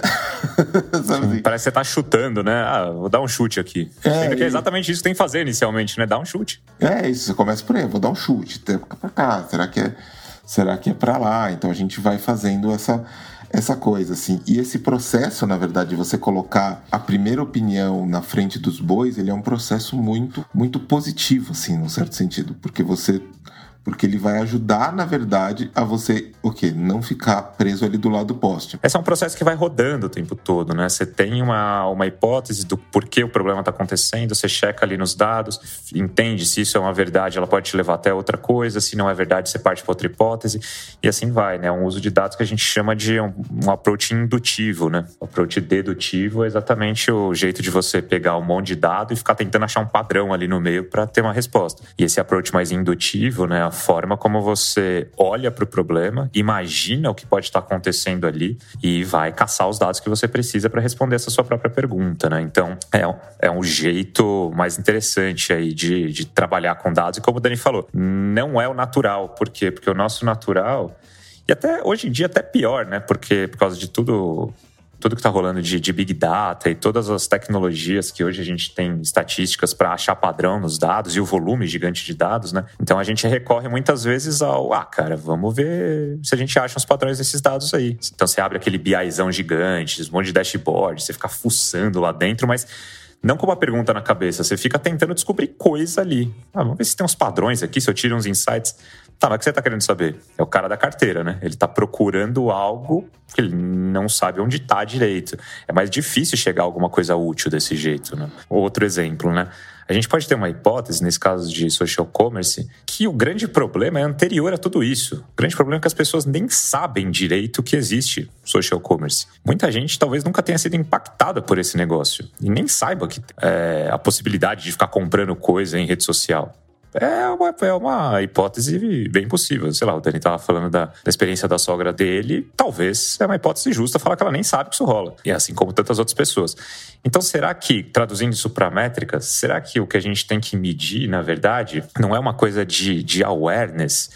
Sabe assim? Parece que você tá chutando, né? Ah, vou dar um chute aqui. É, que é exatamente isso que tem que fazer inicialmente, né? Dar um chute. É isso, você começa por aí, vou dar um chute. Pra cá, será que é, será que é pra lá? Então a gente vai fazendo essa, essa coisa, assim. E esse processo, na verdade, de você colocar a primeira opinião na frente dos bois, ele é um processo muito, muito positivo, assim, num certo sentido. Porque você... Porque ele vai ajudar, na verdade, a você, o quê? Não ficar preso ali do lado do poste. Esse é um processo que vai rodando o tempo todo, né? Você tem uma, uma hipótese do porquê o problema está acontecendo, você checa ali nos dados, entende se isso é uma verdade, ela pode te levar até outra coisa, se não é verdade, você parte para outra hipótese, e assim vai, né? É um uso de dados que a gente chama de um, um approach indutivo, né? O approach dedutivo é exatamente o jeito de você pegar um monte de dado e ficar tentando achar um padrão ali no meio para ter uma resposta. E esse approach mais indutivo, né? A forma como você olha para o problema, imagina o que pode estar acontecendo ali e vai caçar os dados que você precisa para responder essa sua própria pergunta, né? Então, é um, é um jeito mais interessante aí de, de trabalhar com dados. E como o Dani falou, não é o natural. Por quê? Porque o nosso natural, e até hoje em dia até pior, né? Porque por causa de tudo... tudo que está rolando de, de Big Data e todas as tecnologias que hoje a gente tem estatísticas para achar padrão nos dados e o volume gigante de dados, né? Então a gente recorre muitas vezes ao, ah, cara, vamos ver se a gente acha os padrões desses dados aí. Então você abre aquele BIzão gigante, um monte de dashboard, você fica fuçando lá dentro, mas não com uma pergunta na cabeça, você fica tentando descobrir coisa ali. Ah, vamos ver se tem uns padrões aqui, se eu tiro uns insights. Tá, mas o que você tá querendo saber? É o cara da carteira, né? Ele tá procurando algo que ele não sabe onde tá direito. É mais difícil chegar a alguma coisa útil desse jeito, né? Outro exemplo, né? A gente pode ter uma hipótese, nesse caso de social commerce, que o grande problema é anterior a tudo isso. O grande problema é que as pessoas nem sabem direito que existe social commerce. Muita gente talvez nunca tenha sido impactada por esse negócio e nem saiba que é, a possibilidade de ficar comprando coisa em rede social. É uma, é uma hipótese bem possível. Sei lá, o Dani estava falando da, da experiência da sogra dele. Talvez é uma hipótese justa falar que ela nem sabe que isso rola. E assim como tantas outras pessoas. Então, será que, traduzindo isso para métricas, será que o que a gente tem que medir, na verdade, não é uma coisa de, de awareness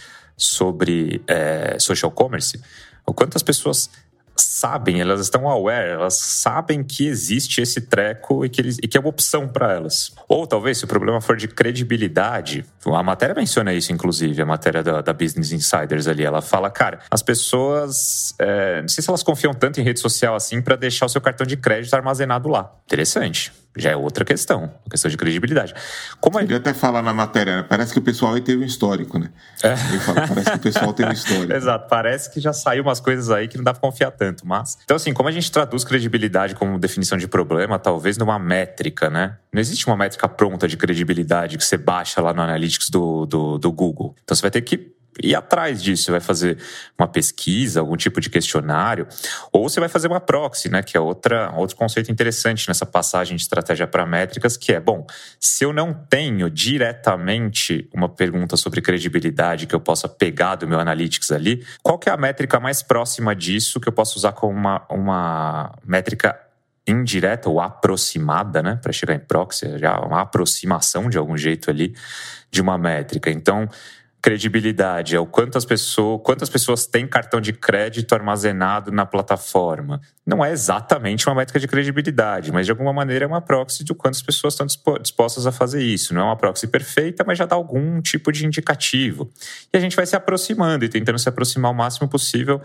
sobre é, social commerce? O quanto as pessoas sabem, elas estão aware, elas sabem que existe esse treco e que, eles, e que é uma opção para elas. Ou talvez, se o problema for de credibilidade, a matéria menciona isso, inclusive, a matéria da, da Business Insiders ali, ela fala, cara, as pessoas, é, não sei se elas confiam tanto em rede social assim para deixar o seu cartão de crédito armazenado lá. Interessante. Já é outra questão, uma questão de credibilidade. Como é... Ele até fala na matéria, né? Parece que o pessoal aí teve um histórico, né? É. Ele fala, parece que o pessoal teve um histórico. Exato, parece que já saiu umas coisas aí que não dá pra confiar tanto, mas... Então, assim, como a gente traduz credibilidade como definição de problema, talvez numa métrica, né? Não existe uma métrica pronta de credibilidade que você baixa lá no Analytics do, do, do Google. Então, você vai ter que ir atrás disso, você vai fazer uma pesquisa, algum tipo de questionário, ou você vai fazer uma proxy, né, que é outra, outro conceito interessante nessa passagem de estratégia para métricas, que é, bom, se eu não tenho diretamente uma pergunta sobre credibilidade que eu possa pegar do meu Analytics ali, qual que é a métrica mais próxima disso que eu posso usar como uma, uma métrica indireta ou aproximada, né, para chegar em proxy, já uma aproximação de algum jeito ali de uma métrica. Então, credibilidade é o quantas pessoas, quantas pessoas têm cartão de crédito armazenado na plataforma. Não é exatamente uma métrica de credibilidade, mas de alguma maneira é uma proxy de quantas pessoas estão dispostas a fazer isso. Não é uma proxy perfeita, mas já dá algum tipo de indicativo. E a gente vai se aproximando e tentando se aproximar o máximo possível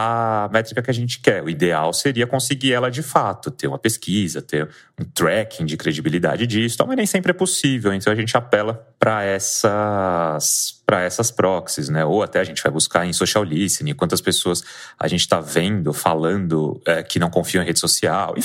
da métrica que a gente quer. O ideal seria conseguir ela de fato, ter uma pesquisa, ter um tracking de credibilidade disso, mas nem sempre é possível. Então a gente apela para essas... para essas proxies, né? Ou até a gente vai buscar em social listening, quantas pessoas a gente está vendo, falando é, que não confiam em rede social. Enfim,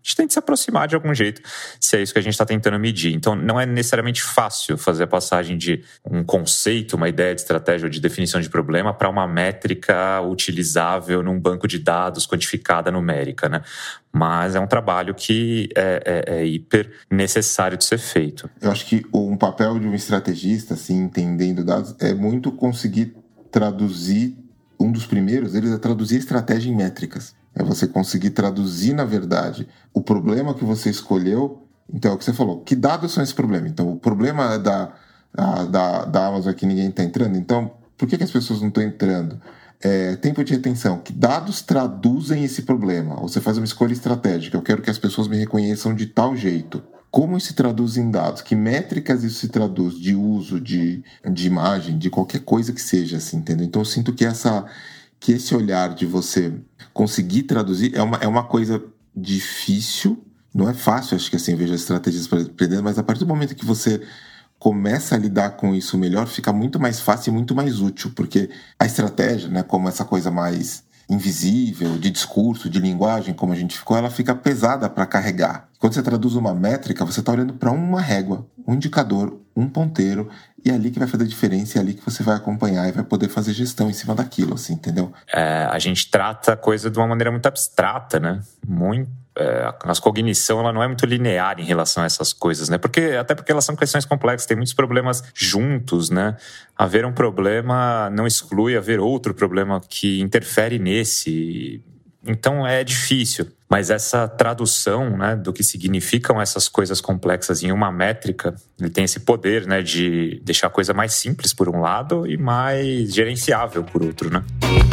a gente tem que se aproximar de algum jeito, se é isso que a gente está tentando medir. Então, não é necessariamente fácil fazer a passagem de um conceito, uma ideia de estratégia ou de definição de problema para uma métrica utilizável num banco de dados quantificada numérica, né? Mas é um trabalho que é, é, é hiper necessário de ser feito. Eu acho que um papel de um estrategista, assim, entendendo dados, é muito conseguir traduzir, um dos primeiros deles é traduzir a estratégia em métricas. É você conseguir traduzir, na verdade, o problema que você escolheu. Então, é o que você falou. Que dados são esse problema? Então, o problema da, a, da, da Amazon é que ninguém está entrando. Então, por que, que as pessoas não estão entrando? É, tempo de retenção. Que dados traduzem esse problema? Você faz uma escolha estratégica. Eu quero que as pessoas me reconheçam de tal jeito. Como isso se traduz em dados? Que métricas isso se traduz de uso de, de imagem, de qualquer coisa que seja, assim, entendeu? Então, eu sinto que essa... que esse olhar de você conseguir traduzir é uma, é uma coisa difícil, não é fácil, acho que assim, vejo as estratégias para aprender, mas a partir do momento que você começa a lidar com isso melhor, fica muito mais fácil e muito mais útil, porque a estratégia, né, como essa coisa mais invisível, de discurso, de linguagem, como a gente ficou, ela fica pesada para carregar. Quando você traduz uma métrica, você está olhando para uma régua, um indicador, um ponteiro, e é ali que vai fazer a diferença, e é ali que você vai acompanhar e vai poder fazer gestão em cima daquilo, assim, entendeu? É, a gente trata a coisa de uma maneira muito abstrata, né? Muito, é, a nossa cognição ela não é muito linear em relação a essas coisas, né? Porque, até porque elas são questões complexas, tem muitos problemas juntos, né? Haver um problema não exclui haver outro problema que interfere nesse. Então é difícil. Mas essa tradução, né, do que significam essas coisas complexas em uma métrica, ele tem esse poder, né, de deixar a coisa mais simples por um lado e mais gerenciável por outro, né?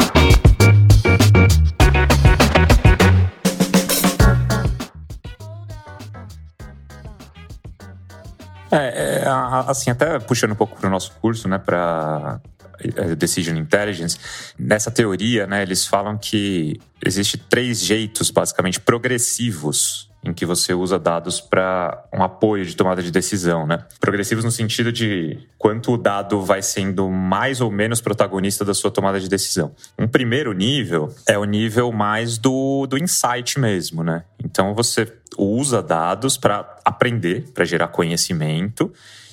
É, é, assim, até puxando um pouco para o nosso curso, né, para Decision Intelligence, nessa teoria, né, eles falam que existe três jeitos, basicamente, progressivos em que você usa dados para um apoio de tomada de decisão, né? Progressivos no sentido de quanto o dado vai sendo mais ou menos protagonista da sua tomada de decisão. Um primeiro nível é o nível mais do, do insight mesmo, né? Então, você usa dados para aprender, para gerar conhecimento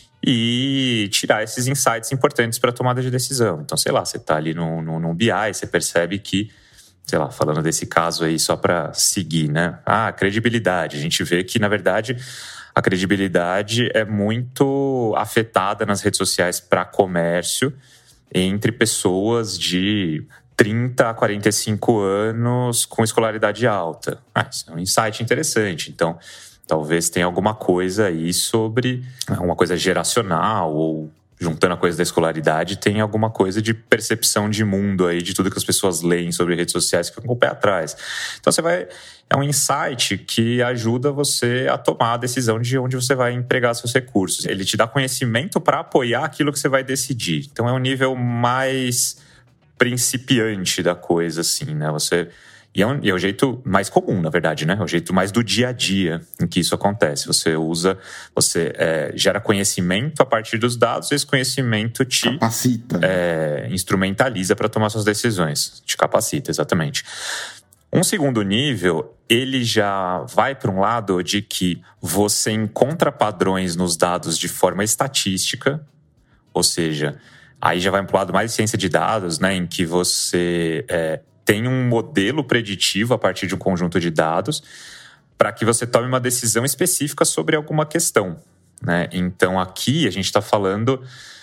e tirar esses insights importantes para a tomada de decisão. Então, sei lá, você está ali no, no, no B I, você percebe que, sei lá, falando desse caso aí só para seguir, né? Ah, credibilidade. A gente vê que, na verdade, a credibilidade é muito afetada nas redes sociais para comércio entre pessoas de trinta a quarenta e cinco anos com escolaridade alta. Ah, isso é um insight interessante. Então, talvez tenha alguma coisa aí sobre uma coisa geracional ou juntando a coisa da escolaridade, tem alguma coisa de percepção de mundo aí, de tudo que as pessoas leem sobre redes sociais, que ficam com o pé atrás. Então você vai... É um insight que ajuda você a tomar a decisão de onde você vai empregar seus recursos. Ele te dá conhecimento para apoiar aquilo que você vai decidir. Então é um nível mais principiante da coisa, assim, né? Você... E é, um, e é o jeito mais comum, na verdade, né? É o jeito mais do dia a dia em que isso acontece. Você usa, você é, gera conhecimento a partir dos dados e esse conhecimento te capacita, é, instrumentaliza para tomar suas decisões. Te capacita, exatamente. Um segundo nível, ele já vai para um lado de que você encontra padrões nos dados de forma estatística, ou seja, aí já vai para o lado mais de ciência de dados, né? Em que você... É, tem um modelo preditivo a partir de um conjunto de dados para que você tome uma decisão específica sobre alguma questão, né? Então, aqui a gente está falando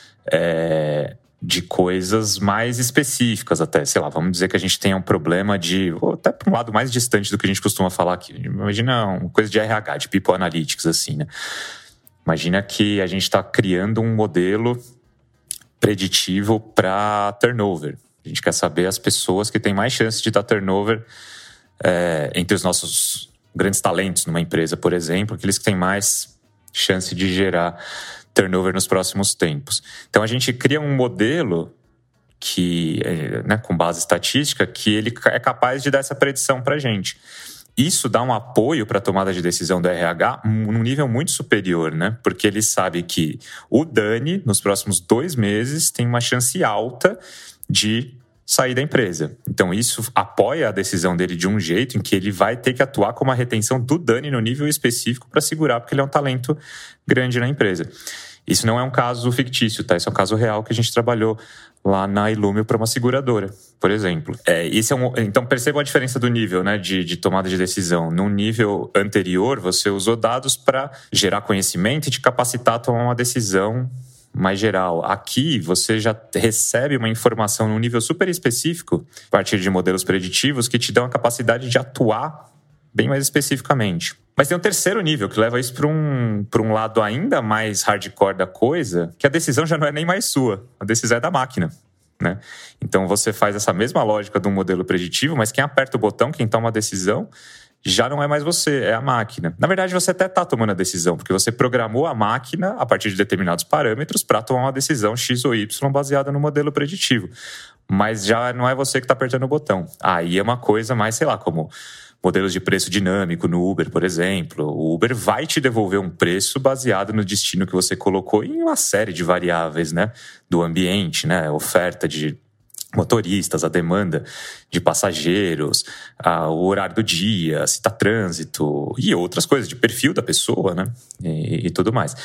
é, de coisas mais específicas até. Sei lá, vamos dizer que a gente tem um problema de... Até para um lado mais distante do que a gente costuma falar aqui. Imagina uma coisa de R H, de People Analytics, assim, né? Imagina que a gente está criando um modelo preditivo para turnover. A gente quer saber as pessoas que têm mais chance de dar turnover é, entre os nossos grandes talentos numa empresa, por exemplo, aqueles que têm mais chance de gerar turnover nos próximos tempos. Então, a gente cria um modelo que, né, com base estatística, que ele é capaz de dar essa predição para a gente. Isso dá um apoio para a tomada de decisão do R H num nível muito superior, né? Porque ele sabe que o Dani, nos próximos dois meses, tem uma chance alta de sair da empresa. Então isso apoia a decisão dele de um jeito em que ele vai ter que atuar com uma retenção do Dani no nível específico para segurar, porque ele é um talento grande na empresa. Isso não é um caso fictício, tá? Isso é um caso real que a gente trabalhou lá na Illumio para uma seguradora, por exemplo. É, isso é um, então percebam a diferença do nível, né, de, de tomada de decisão. No nível anterior, você usou dados para gerar conhecimento e te capacitar a tomar uma decisão mais geral. Aqui, você já recebe uma informação num nível super específico, a partir de modelos preditivos, que te dão a capacidade de atuar bem mais especificamente. Mas tem um terceiro nível, que leva isso para um, para um lado ainda mais hardcore da coisa, que a decisão já não é nem mais sua, a decisão é da máquina, né? Então, você faz essa mesma lógica de um modelo preditivo, mas quem aperta o botão, quem toma a decisão, já não é mais você, é a máquina. Na verdade, você até está tomando a decisão, porque você programou a máquina a partir de determinados parâmetros para tomar uma decisão X ou Y baseada no modelo preditivo. Mas já não é você que está apertando o botão. Aí é uma coisa mais, sei lá, como modelos de preço dinâmico no Uber, por exemplo. O Uber vai te devolver um preço baseado no destino que você colocou em uma série de variáveis, né? Do ambiente, né? Oferta de motoristas, a demanda de passageiros, a, o horário do dia, se está trânsito e outras coisas, de perfil da pessoa, né? E, e tudo mais.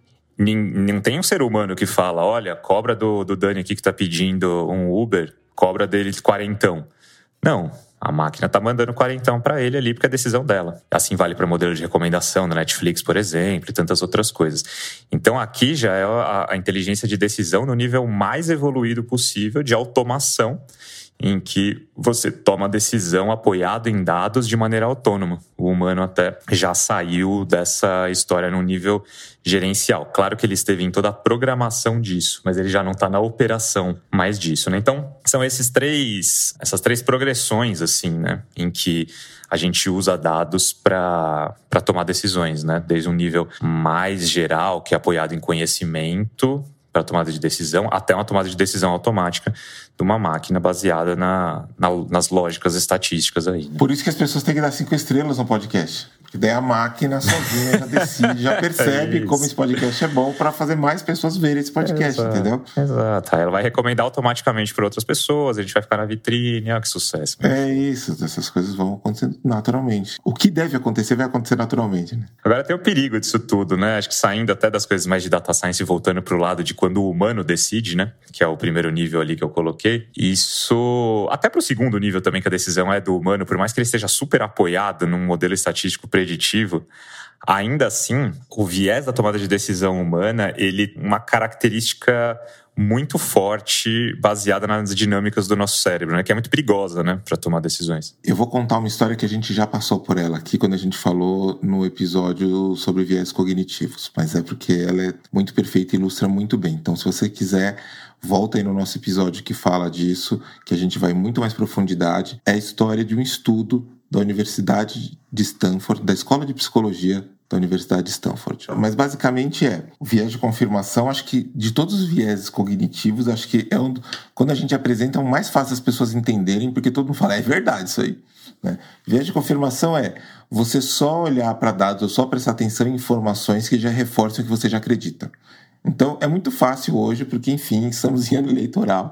Não tem um ser humano que fala, olha, cobra do, do Dani aqui que está pedindo um Uber, cobra dele quarentão. Não, a máquina está mandando quarentão para ele ali porque é a decisão dela. Assim vale para modelo de recomendação na Netflix, por exemplo, e tantas outras coisas. Então aqui já é a, a inteligência de decisão no nível mais evoluído possível de automação, em que você toma a decisão apoiado em dados de maneira autônoma. O humano até já saiu dessa história no nível gerencial. Claro que ele esteve em toda a programação disso, mas ele já não está na operação mais disso, né? Então, são esses três, essas três progressões, assim, né? Em que a gente usa dados para para tomar decisões, né? Desde um nível mais geral, que é apoiado em conhecimento, para tomada de decisão, até uma tomada de decisão automática de uma máquina baseada na, na, nas lógicas estatísticas aí, né? Por isso que as pessoas têm que dar cinco estrelas no podcast. Porque daí a máquina sozinha já decide, já percebe é como esse podcast é bom para fazer mais pessoas verem esse podcast, exato, entendeu? Exato. Ela vai recomendar automaticamente para outras pessoas, a gente vai ficar na vitrine, olha que sucesso. É isso, essas coisas vão acontecendo naturalmente. O que deve acontecer vai acontecer naturalmente, né? Agora tem o perigo disso tudo, né? Acho que saindo até das coisas mais de data science e voltando para o lado de quando o humano decide, né? Que é o primeiro nível ali que eu coloquei. Isso, até para o segundo nível também, que a decisão é do humano, por mais que ele esteja super apoiado num modelo estatístico preditivo, ainda assim, o viés da tomada de decisão humana, ele é uma característica muito forte, baseada nas dinâmicas do nosso cérebro, né? Que é muito perigosa, né? Para tomar decisões. Eu vou contar uma história que a gente já passou por ela aqui, quando a gente falou no episódio sobre viés cognitivos, mas é porque ela é muito perfeita e ilustra muito bem. Então, se você quiser, volta aí no nosso episódio que fala disso, que a gente vai muito mais profundidade. É a história de um estudo da Universidade de Stanford, da Escola de Psicologia da Universidade de Stanford. Mas basicamente é o viés de confirmação. Acho que de todos os viéses cognitivos, acho que é um, quando a gente apresenta, é o mais fácil as pessoas entenderem, porque todo mundo fala, é verdade isso aí, né? Viés de confirmação é você só olhar para dados ou só prestar atenção em informações que já reforçam o que você já acredita. Então é muito fácil hoje, porque enfim, estamos em ano eleitoral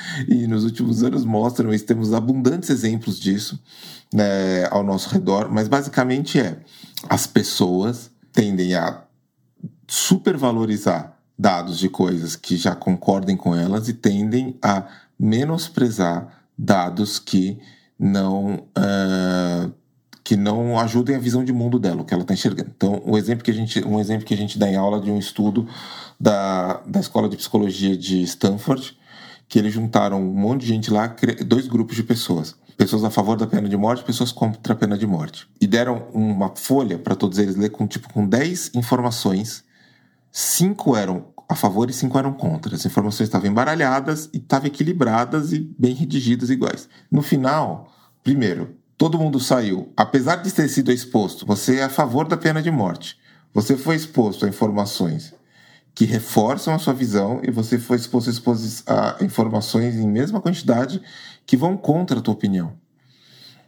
e nos últimos anos mostram isso, temos abundantes exemplos disso, né, ao nosso redor, mas basicamente é, as pessoas tendem a supervalorizar dados de coisas que já concordem com elas e tendem a menosprezar dados que não, uh, que não ajudem a visão de mundo dela, o que ela está enxergando. Então, um exemplo, que a gente, um exemplo que a gente dá em aula de um estudo da, da Escola de Psicologia de Stanford, que eles juntaram um monte de gente lá, dois grupos de pessoas. Pessoas a favor da pena de morte, pessoas contra a pena de morte. E deram uma folha para todos eles ler com, tipo, com dez informações. Cinco eram a favor e cinco eram contra. As informações estavam embaralhadas e estavam equilibradas e bem redigidas iguais. No final, primeiro, todo mundo saiu. Apesar de ter sido exposto, você é a favor da pena de morte. Você foi exposto a informações que reforçam a sua visão e você foi exposto a informações em mesma quantidade que vão contra a tua opinião.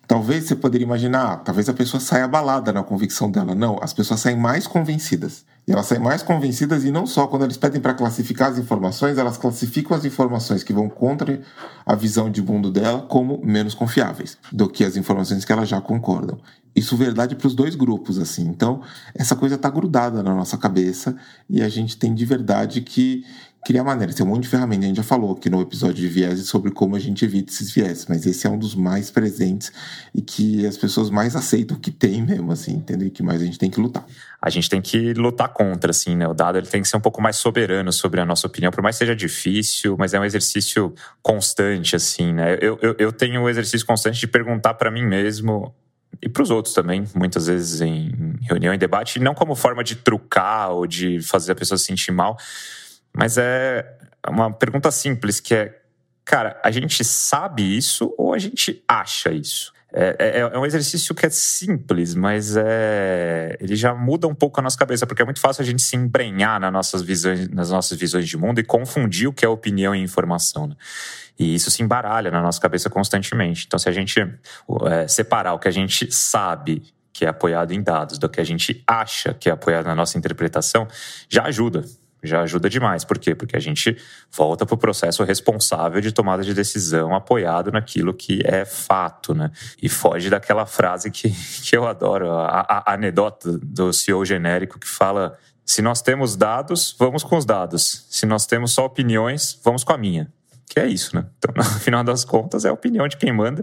talvez você poderia imaginar, ah, talvez a pessoa saia abalada na convicção dela. Não, as pessoas saem mais convencidas. E elas saem mais convencidas e não só, quando eles pedem para classificar as informações, elas classificam as informações que vão contra a visão de mundo dela como menos confiáveis do que as informações que elas já concordam. Isso é verdade para os dois grupos, assim. Então, essa coisa está grudada na nossa cabeça e a gente tem de verdade que criar maneiras. Tem um monte de ferramentas. A gente já falou aqui no episódio de vieses sobre como a gente evita esses vieses, mas esse é um dos mais presentes e que as pessoas mais aceitam que tem mesmo, assim, entendeu? E que mais a gente tem que lutar. A gente tem que lutar contra, assim, né? O dado ele tem que ser um pouco mais soberano sobre a nossa opinião, por mais que seja difícil, mas é um exercício constante, assim, né? Eu, eu, eu tenho um exercício constante de perguntar para mim mesmo e para os outros também, muitas vezes em reunião, em debate, não como forma de trucar ou de fazer a pessoa se sentir mal, mas é uma pergunta simples, que é, cara, a gente sabe isso ou a gente acha isso? É, é, é um exercício que é simples, mas é, ele já muda um pouco a nossa cabeça, porque é muito fácil a gente se embrenhar nas nossas visões, nas nossas visões de mundo e confundir o que é opinião e informação, né? E isso se embaralha na nossa cabeça constantemente. Então, se a gente é, separar o que a gente sabe que é apoiado em dados do que a gente acha que é apoiado na nossa interpretação, já ajuda. Já ajuda demais. Por quê? Porque a gente volta para o processo responsável de tomada de decisão apoiado naquilo que é fato, né? E foge daquela frase que, que eu adoro, a, a, a anedota do C E O genérico que fala: se nós temos dados, vamos com os dados. Se nós temos só opiniões, vamos com a minha. Que é isso, né? Então, no final das contas, é a opinião de quem manda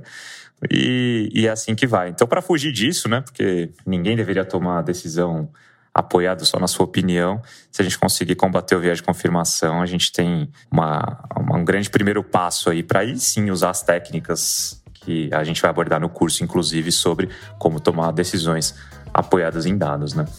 e, e é assim que vai. Então, para fugir disso, né? Porque ninguém deveria tomar a decisão apoiado só na sua opinião. Se a gente conseguir combater o viés de confirmação, a gente tem uma, uma, um grande primeiro passo aí para aí sim usar as técnicas que a gente vai abordar no curso, inclusive sobre como tomar decisões apoiadas em dados, né?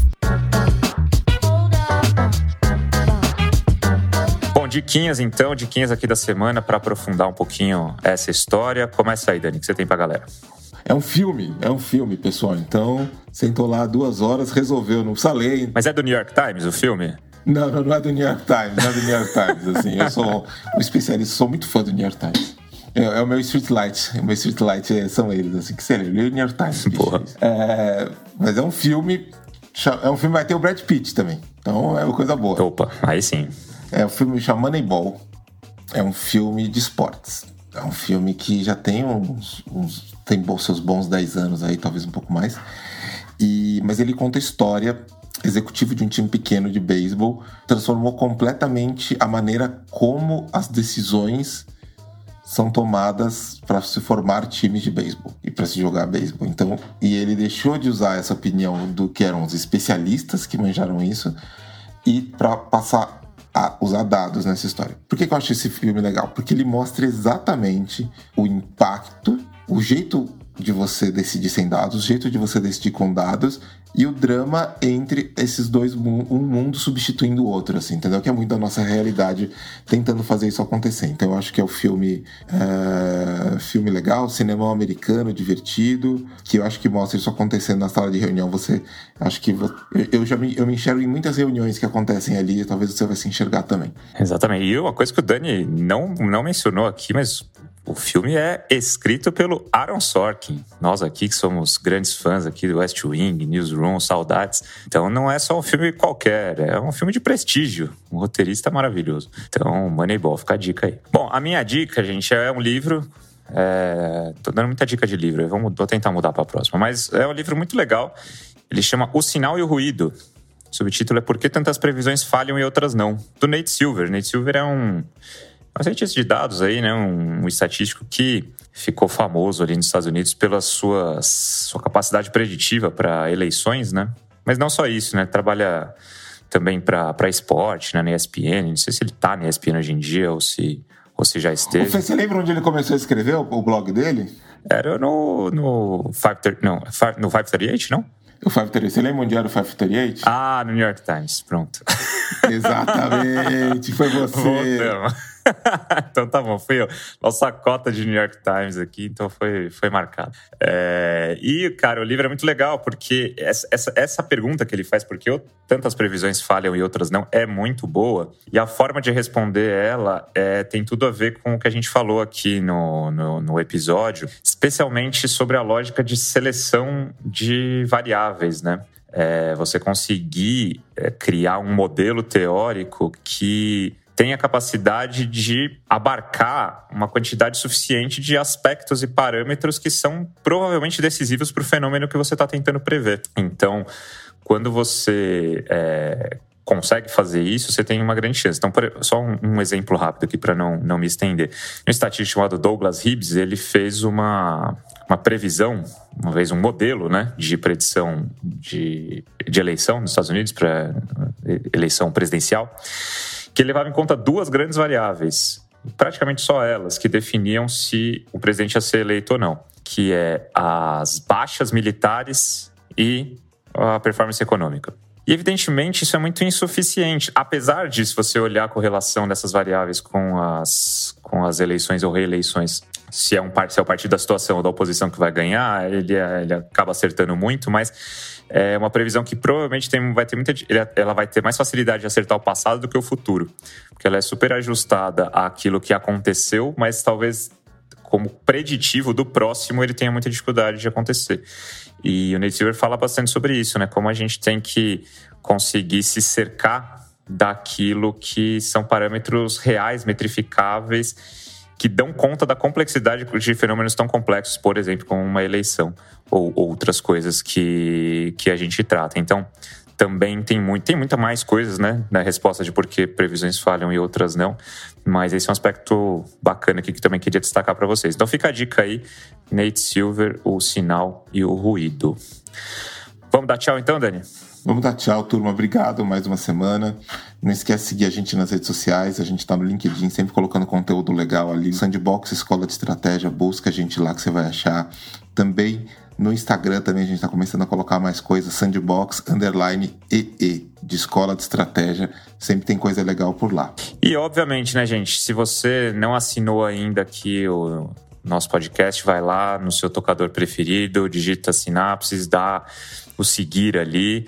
Bom, diquinhas então, diquinhas aqui da semana para aprofundar um pouquinho essa história. Começa aí, Dani, o que você tem pra galera? É um filme, é um filme, pessoal. Então, sentou lá duas horas, resolveu, não precisa ler. Mas é do New York Times o filme? Não, não, não é do New York Times, não é do New York Times. Assim, eu sou um especialista, sou muito fã do New York Times. É, é o meu Streetlight, o meu Streetlight é, são eles, assim, que você lê, o New York Times. Porra. É, mas é um filme, é um filme, vai ter o Brad Pitt também. Então, é uma coisa boa. Opa, aí sim. É um filme chamado Moneyball. É um filme de esportes. É um filme que já tem uns... uns tem seus bons dez anos aí, talvez um pouco mais. E, mas ele conta a história executivo de um time pequeno de beisebol, transformou completamente a maneira como as decisões são tomadas para se formar times de beisebol e para se jogar beisebol. Então, e ele deixou de usar essa opinião do que eram os especialistas que manjaram isso e para passar a usar dados nessa história. Por que que eu acho esse filme legal? Porque ele mostra exatamente o impacto, o jeito de você decidir sem dados, o jeito de você decidir com dados e o drama entre esses dois, um mundo substituindo o outro, assim, entendeu? Que é muito da nossa realidade tentando fazer isso acontecer. Então eu acho que é um filme, é, filme legal, cinema americano, divertido, que eu acho que mostra isso acontecendo na sala de reunião. Você, acho que eu, eu já me, eu me enxergo em muitas reuniões que acontecem ali e talvez você vai se enxergar também. Exatamente. E uma coisa que o Dani não, não mencionou aqui, mas o filme é escrito pelo Aaron Sorkin. Nós aqui que somos grandes fãs aqui do West Wing, Newsroom, saudades. Então não é só um filme qualquer, é um filme de prestígio. Um roteirista maravilhoso. Então, Moneyball, fica a dica aí. Bom, a minha dica, gente, é um livro. É... Tô dando muita dica de livro, vamos, vou tentar mudar para a próxima. Mas é um livro muito legal. Ele chama O Sinal e o Ruído. O subtítulo é Por que Tantas Previsões Falham e Outras Não? Do Nate Silver. Nate Silver é um... um cientista de dados aí, né, um, um estatístico que ficou famoso ali nos Estados Unidos pela sua, sua capacidade preditiva para eleições, né? Mas não só isso, né? Trabalha também para esporte, né, na E S P N. Não sei se ele tá na E S P N hoje em dia ou se, ou se já esteve. Você lembra onde ele começou a escrever o, o blog dele? Era no, no, five thirty, não, no quinhentos e trinta e oito, não? O quinhentos e trinta e oito, você lembra onde era o quinhentos e trinta e oito? Ah, no New York Times, pronto. Exatamente, foi você. Voltamos. Então tá bom, fui eu. Nossa cota de New York Times aqui, então foi, foi marcado. É, e, cara, o livro é muito legal, porque essa, essa, essa pergunta que ele faz, porque eu, tantas previsões falham e outras não, é muito boa. E a forma de responder ela é, tem tudo a ver com o que a gente falou aqui no, no, no episódio, especialmente sobre a lógica de seleção de variáveis, né? É, você conseguir é, criar um modelo teórico que tem a capacidade de abarcar uma quantidade suficiente de aspectos e parâmetros que são provavelmente decisivos para o fenômeno que você está tentando prever. Então, quando você é, consegue fazer isso, você tem uma grande chance. Então, só um, um exemplo rápido aqui para não, não me estender. Um estatístico chamado Douglas Hibbs, ele fez uma, uma previsão, uma vez um modelo, né, de predição de, de eleição nos Estados Unidos para eleição presidencial, que levava em conta duas grandes variáveis, praticamente só elas, que definiam se o presidente ia ser eleito ou não, que é as baixas militares e a performance econômica. E, evidentemente, isso é muito insuficiente. Apesar de, se você olhar a correlação dessas variáveis com as, com as eleições ou reeleições, se é, um, se é o partido da situação ou da oposição que vai ganhar, ele, ele acaba acertando muito, mas é uma previsão que provavelmente tem, vai ter muita, ela vai ter mais facilidade de acertar o passado do que o futuro, porque ela é super ajustada àquilo que aconteceu, mas talvez como preditivo do próximo ele tenha muita dificuldade de acontecer. E o Nate Silver fala bastante sobre isso, né? Como a gente tem que conseguir se cercar daquilo que são parâmetros reais, metrificáveis, que dão conta da complexidade de fenômenos tão complexos, por exemplo, como uma eleição ou outras coisas que, que a gente trata. Então, também tem, muito, tem muita mais coisas, né, na resposta de por que previsões falham e outras não, mas esse é um aspecto bacana aqui que também queria destacar para vocês. Então fica a dica aí, Nate Silver, o sinal e o ruído. Vamos dar tchau então, Dani? Vamos dar tchau, turma. Obrigado, mais uma semana. Não esquece de seguir a gente nas redes sociais. A gente tá no LinkedIn, sempre colocando conteúdo legal ali. Sandbox, Escola de Estratégia. Busca a gente lá que você vai achar. Também no Instagram, também a gente tá começando a colocar mais coisas. Sandbox, underline, E E, de Escola de Estratégia. Sempre tem coisa legal por lá. E, obviamente, né, gente? Se você não assinou ainda aqui o nosso podcast, vai lá no seu tocador preferido, digita Sinapses, dá o seguir ali.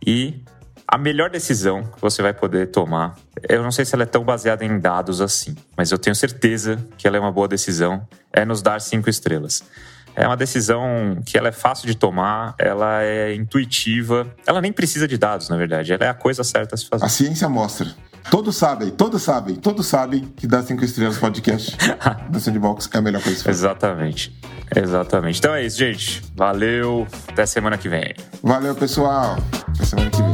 E a melhor decisão que você vai poder tomar, eu não sei se ela é tão baseada em dados assim, mas eu tenho certeza que ela é uma boa decisão, é nos dar cinco estrelas. É uma decisão que ela é fácil de tomar, ela é intuitiva, ela nem precisa de dados, na verdade, ela é a coisa certa a se fazer. A ciência mostra. Todos sabem, todos sabem, todos sabem que dar cinco estrelas no podcast da Sandbox é a melhor coisa a se fazer. Exatamente, exatamente. Então é isso, gente. Valeu, até semana que vem. Valeu, pessoal. Até semana que vem.